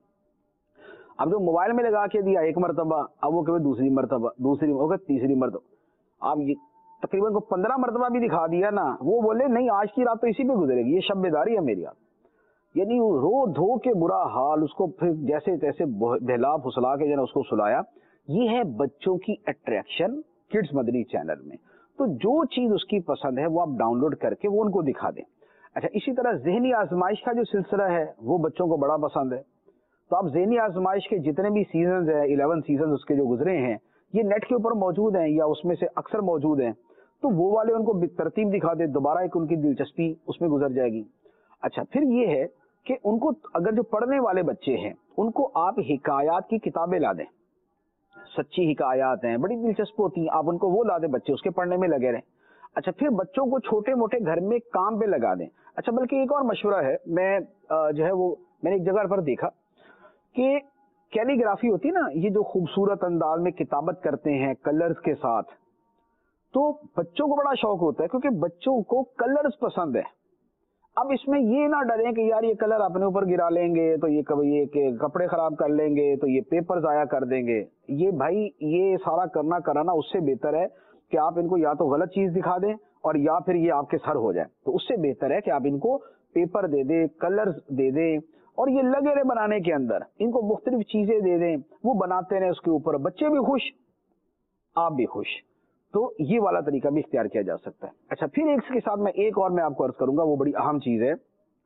[SPEAKER 3] اب جو موبائل میں لگا کے دیا ایک مرتبہ، اب وہ کہ دوسری مرتبہ، دوسری ہوگا تیسری مرتبہ، اب یہ تقریباً کو پندرہ مرتبہ بھی دکھا دیا نا، وہ بولے نہیں آج کی رات تو اسی پہ گزرے گی، یہ شب بیداری ہے میری آپ۔ یعنی رو دھو کے برا حال، اس کو پھر جیسے تیسے بہلا پھسلا کے جو ہے اس کو سلایا۔ یہ ہے بچوں کی اٹریکشن کڈز مدنی چینل میں۔ تو جو چیز اس کی پسند ہے وہ آپ ڈاؤن لوڈ کر کے وہ ان کو دکھا دیں۔ اچھا، اسی طرح ذہنی آزمائش کا جو سلسلہ ہے وہ بچوں کو بڑا پسند ہے، تو آپ ذہنی آزمائش کے جتنے بھی سیزنز ہیں، الیون سیزنز اس کے جو گزرے ہیں، یہ نیٹ کے اوپر موجود ہیں یا اس میں سے اکثر موجود ہیں، تو وہ والے ان کو ترتیب دکھا دیں، دوبارہ ایک ان کی دلچسپی اس میں گزر جائے گی۔ اچھا، پھر یہ ہے کہ ان کو اگر جو پڑھنے والے بچے ہیں ان کو آپ حکایات کی کتابیں لا دیں، سچی حکایات ہیں بڑی دلچسپ ہوتی ہیں، آپ ان کو وہ لا دیں، بچے اس کے پڑھنے میں لگے رہیں۔ اچھا، پھر بچوں کو چھوٹے موٹے گھر میں کام پہ لگا دیں۔ اچھا، بلکہ ایک اور مشورہ ہے، میں جو ہے وہ میں نے ایک جگہ پر دیکھا کہ کیلی گرافی ہوتی ہے نا، یہ جو خوبصورت انداز میں کتابت کرتے ہیں کلرز کے ساتھ، تو بچوں کو بڑا شوق ہوتا ہے کیونکہ بچوں کو کلرز پسند ہے۔ اب اس میں یہ نہ ڈریں کہ یار یہ کلر اپنے اوپر گرا لیں گے تو یہ یہ کہ کپڑے خراب کر لیں گے تو یہ پیپر ضائع کر دیں گے۔ یہ بھائی یہ سارا کرنا کرانا اس سے بہتر ہے کہ آپ ان کو یا تو غلط چیز دکھا دیں اور یا پھر یہ آپ کے سر ہو جائے۔ تو اس سے بہتر ہے کہ آپ ان کو پیپر دے دیں، کلرز دے دیں، اور یہ لگے رہے بنانے کے اندر، ان کو مختلف چیزیں دے دیں، وہ بناتے رہے اس کے اوپر، بچے بھی خوش آپ بھی خوش۔ تو یہ والا طریقہ بھی اختیار کیا جا سکتا ہے۔ اچھا، پھر ایک کے ساتھ میں ایک اور میں آپ کو عرض کروں گا، وہ بڑی اہم چیز ہے،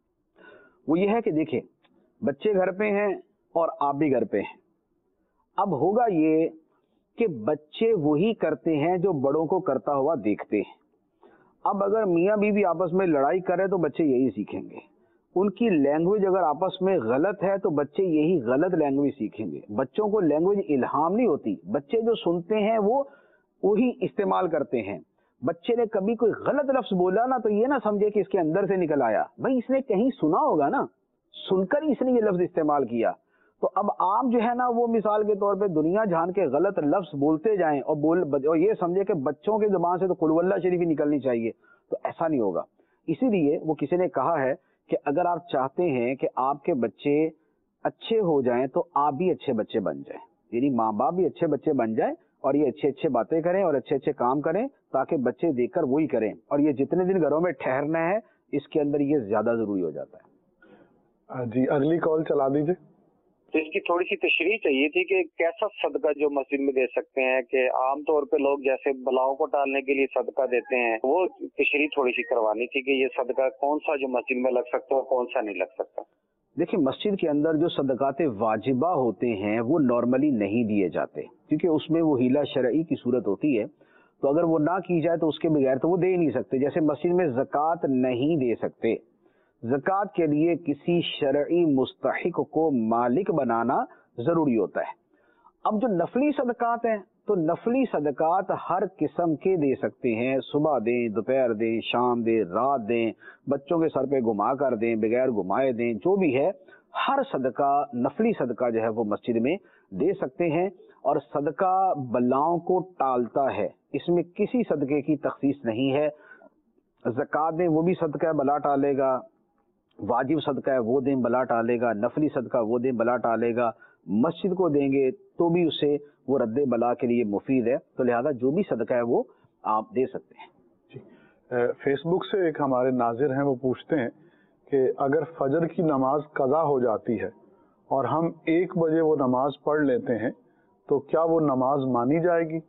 [SPEAKER 3] وہ یہ ہے کہ دیکھیں بچے گھر پہ ہیں اور آپ بھی گھر پہ ہیں۔ اب ہوگا یہ کہ بچے وہی کرتے ہیں جو بڑوں کو کرتا ہوا دیکھتے ہیں۔ اب اگر میاں بیوی آپس میں لڑائی کرے تو بچے یہی سیکھیں گے، ان کی لینگویج اگر آپس میں غلط ہے تو بچے یہی غلط لینگویج سیکھیں گے۔ بچوں کو لینگویج الہام نہیں ہوتی، بچے جو سنتے ہیں وہ وہی استعمال کرتے ہیں۔ بچے نے کبھی کوئی غلط لفظ بولا نا تو یہ نہ سمجھے کہ اس کے اندر سے نکل آیا، بھائی اس نے کہیں سنا ہوگا نا، سن کر ہی اس نے یہ لفظ استعمال کیا۔ تو اب آپ جو ہے نا وہ مثال کے طور پہ دنیا جہان کے غلط لفظ بولتے جائیں اور بول اور یہ سمجھے کہ بچوں کے زبان سے تو قل واللہ شریف ہی نکلنی چاہیے، تو ایسا نہیں ہوگا۔ اسی لیے وہ کسی نے کہا ہے کہ اگر آپ چاہتے ہیں کہ آپ کے بچے اچھے ہو جائیں تو آپ بھی اچھے بچے بن جائیں، یعنی ماں باپ بھی اچھے بچے بن جائیں اور یہ اچھے اچھے باتیں کریں اور اچھے اچھے کام کریں تاکہ بچے دیکھ کر وہی کریں، اور یہ جتنے دن گھروں میں ٹھہرنا ہے اس کے اندر یہ زیادہ ضروری ہو جاتا ہے۔
[SPEAKER 2] جی اگلی کال چلا دیجیے۔
[SPEAKER 9] تو اس کی تھوڑی سی تشریح چاہیے تھی کہ کیسا صدقہ جو مسجد میں دے سکتے ہیں، کہ عام طور پہ لوگ جیسے بلاؤں کو ٹالنے کے لیے صدقہ دیتے ہیں، وہ تشریح تھوڑی سی کروانی تھی کہ یہ صدقہ کون سا جو مسجد میں لگ سکتا ہے اور کون سا نہیں لگ سکتا۔
[SPEAKER 3] دیکھیں مسجد کے اندر جو صدقات واجبہ ہوتے ہیں وہ نارملی نہیں دیے جاتے کیونکہ اس میں وہ ہیلہ شرعی کی صورت ہوتی ہے۔ تو اگر وہ نہ کی جائے تو اس کے بغیر تو وہ دے ہی نہیں سکتے. جیسے مسجد میں زکوٰۃ نہیں دے سکتے, زکوٰۃ کے لیے کسی شرعی مستحق کو مالک بنانا ضروری ہوتا ہے. اب جو نفلی صدقات ہیں تو نفلی صدقات ہر قسم کے دے سکتے ہیں, صبح دیں, دوپہر دیں, شام دیں, رات دیں, بچوں کے سر پہ گھما کر دیں, بغیر گھمائے دیں, جو بھی ہے ہر صدقہ نفلی صدقہ جو ہے وہ مسجد میں دے سکتے ہیں. اور صدقہ بلاؤں کو ٹالتا ہے, اس میں کسی صدقے کی تخصیص نہیں ہے. زکوٰۃ دیں وہ بھی صدقہ بلا ٹالے گا, واجب صدقہ ہے وہ دیں بلا ٹالے گا, نفلی صدقہ وہ دیں بلا ٹالے گا, مسجد کو دیں گے تو بھی اسے وہ رد بلا کے لیے مفید ہے. تو لہذا جو بھی صدقہ ہے وہ آپ دے سکتے ہیں.
[SPEAKER 2] جی, فیس بک سے ایک ہمارے ناظر ہیں, وہ پوچھتے ہیں کہ اگر فجر کی نماز قضا ہو جاتی ہے اور ہم ایک بجے وہ نماز پڑھ لیتے ہیں تو کیا وہ نماز مانی جائے گی؟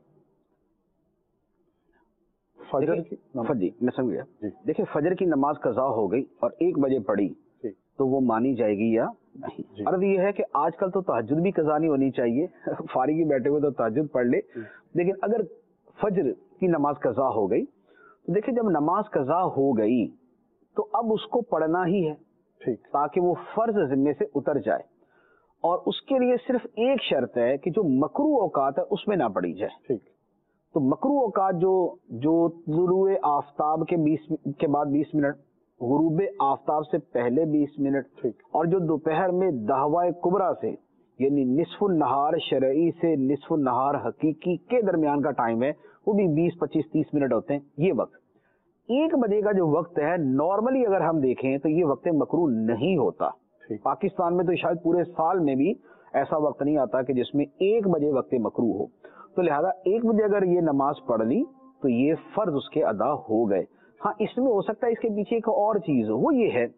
[SPEAKER 2] فجر کی
[SPEAKER 3] جی میں سمجھ گیا.
[SPEAKER 2] جی
[SPEAKER 3] دیکھیں, فجر کی نماز قضا ہو گئی اور ایک بجے پڑھی تو وہ مانی جائے گی یا نہیں؟ عرض یہ ہے کہ آج کل تو تہجد بھی قضا نہیں ہونی چاہیے, فارغی بیٹھے ہوئے تو تہجد پڑھ لے, لیکن اگر فجر کی نماز قضا ہو گئی تو دیکھیں جب نماز قضا ہو گئی تو اب اس کو پڑھنا ہی ہے تاکہ وہ فرض ذمے سے اتر جائے, اور اس کے لیے صرف ایک شرط ہے کہ جو مکروہ اوقات ہے اس میں نہ پڑھی جائے.
[SPEAKER 2] ٹھیک,
[SPEAKER 3] تو مکروہ اوقات جو جو طلوع آفتاب کے بیس کے بعد بیس منٹ, غروب آفتاب سے پہلے بیس منٹ, اور جو دوپہر میں دہوائے کبریٰ سے یعنی نصف النہار شرعی سے نصف النہار حقیقی کے درمیان کا ٹائم ہے, وہ بھی بیس پچیس تیس منٹ ہوتے ہیں. یہ وقت ایک بجے کا جو وقت ہے نارملی اگر ہم دیکھیں تو یہ وقت مکروہ نہیں ہوتا. پاکستان میں تو شاید پورے سال میں بھی ایسا وقت نہیں آتا کہ جس میں ایک بجے وقت مکروہ ہو. تو لہذا ایک بجے اگر یہ نماز پڑھ لی تو یہ فرض اس کے ادا ہو گئے. ہاں اس میں ہو سکتا ہے اس کے پیچھے ایک اور چیز ہو, وہ یہ ہے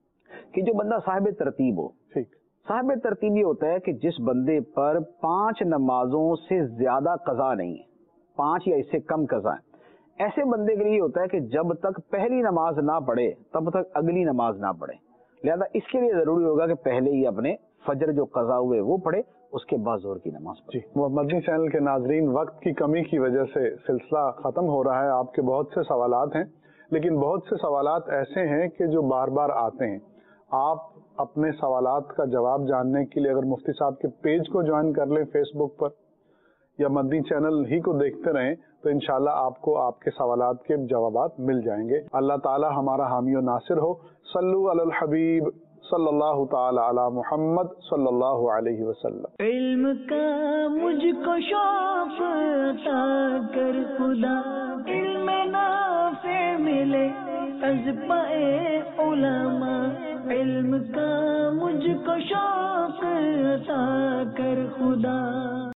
[SPEAKER 3] کہ جو بندہ صاحب ترتیب ہو. صاحب ترتیب یہ ہوتا ہے کہ جس بندے پر پانچ نمازوں سے زیادہ قضا نہیں ہے, پانچ یا اس سے کم قضا ہے, ایسے بندے کے لیے ہوتا ہے کہ جب تک پہلی نماز نہ پڑھے تب تک اگلی نماز نہ پڑھے. لہذا اس کے لیے ضروری ہوگا کہ پہلے ہی اپنے فجر جو قضا ہوئے وہ پڑھے, اس کے بعد ظہر کی نماز پڑھے.
[SPEAKER 2] جی, مدنی چینل کے ناظرین, وقت کی کمی کی وجہ سے سلسلہ ختم ہو رہا ہے. آپ کے بہت سے سوالات ہیں, لیکن بہت سے سوالات ایسے ہیں کہ جو بار بار آتے ہیں. آپ اپنے سوالات کا جواب جاننے کے لیے اگر مفتی صاحب کے پیج کو جوائن کر لیں فیس بک پر, یا مدنی چینل ہی کو دیکھتے رہیں, تو انشاءاللہ آپ کو آپ کے سوالات کے جوابات مل جائیں گے. اللہ تعالی ہمارا حامی و ناصر ہو. صلو علی الحبیب صلی اللہ تعالی علی محمد صلی اللہ علیہ وسلم.
[SPEAKER 1] علم کا مجھ کو شوق عطا کر خدا, علم نافع ملے از پائے علماء. علم کا مجھ کو شوق عطا کر خدا.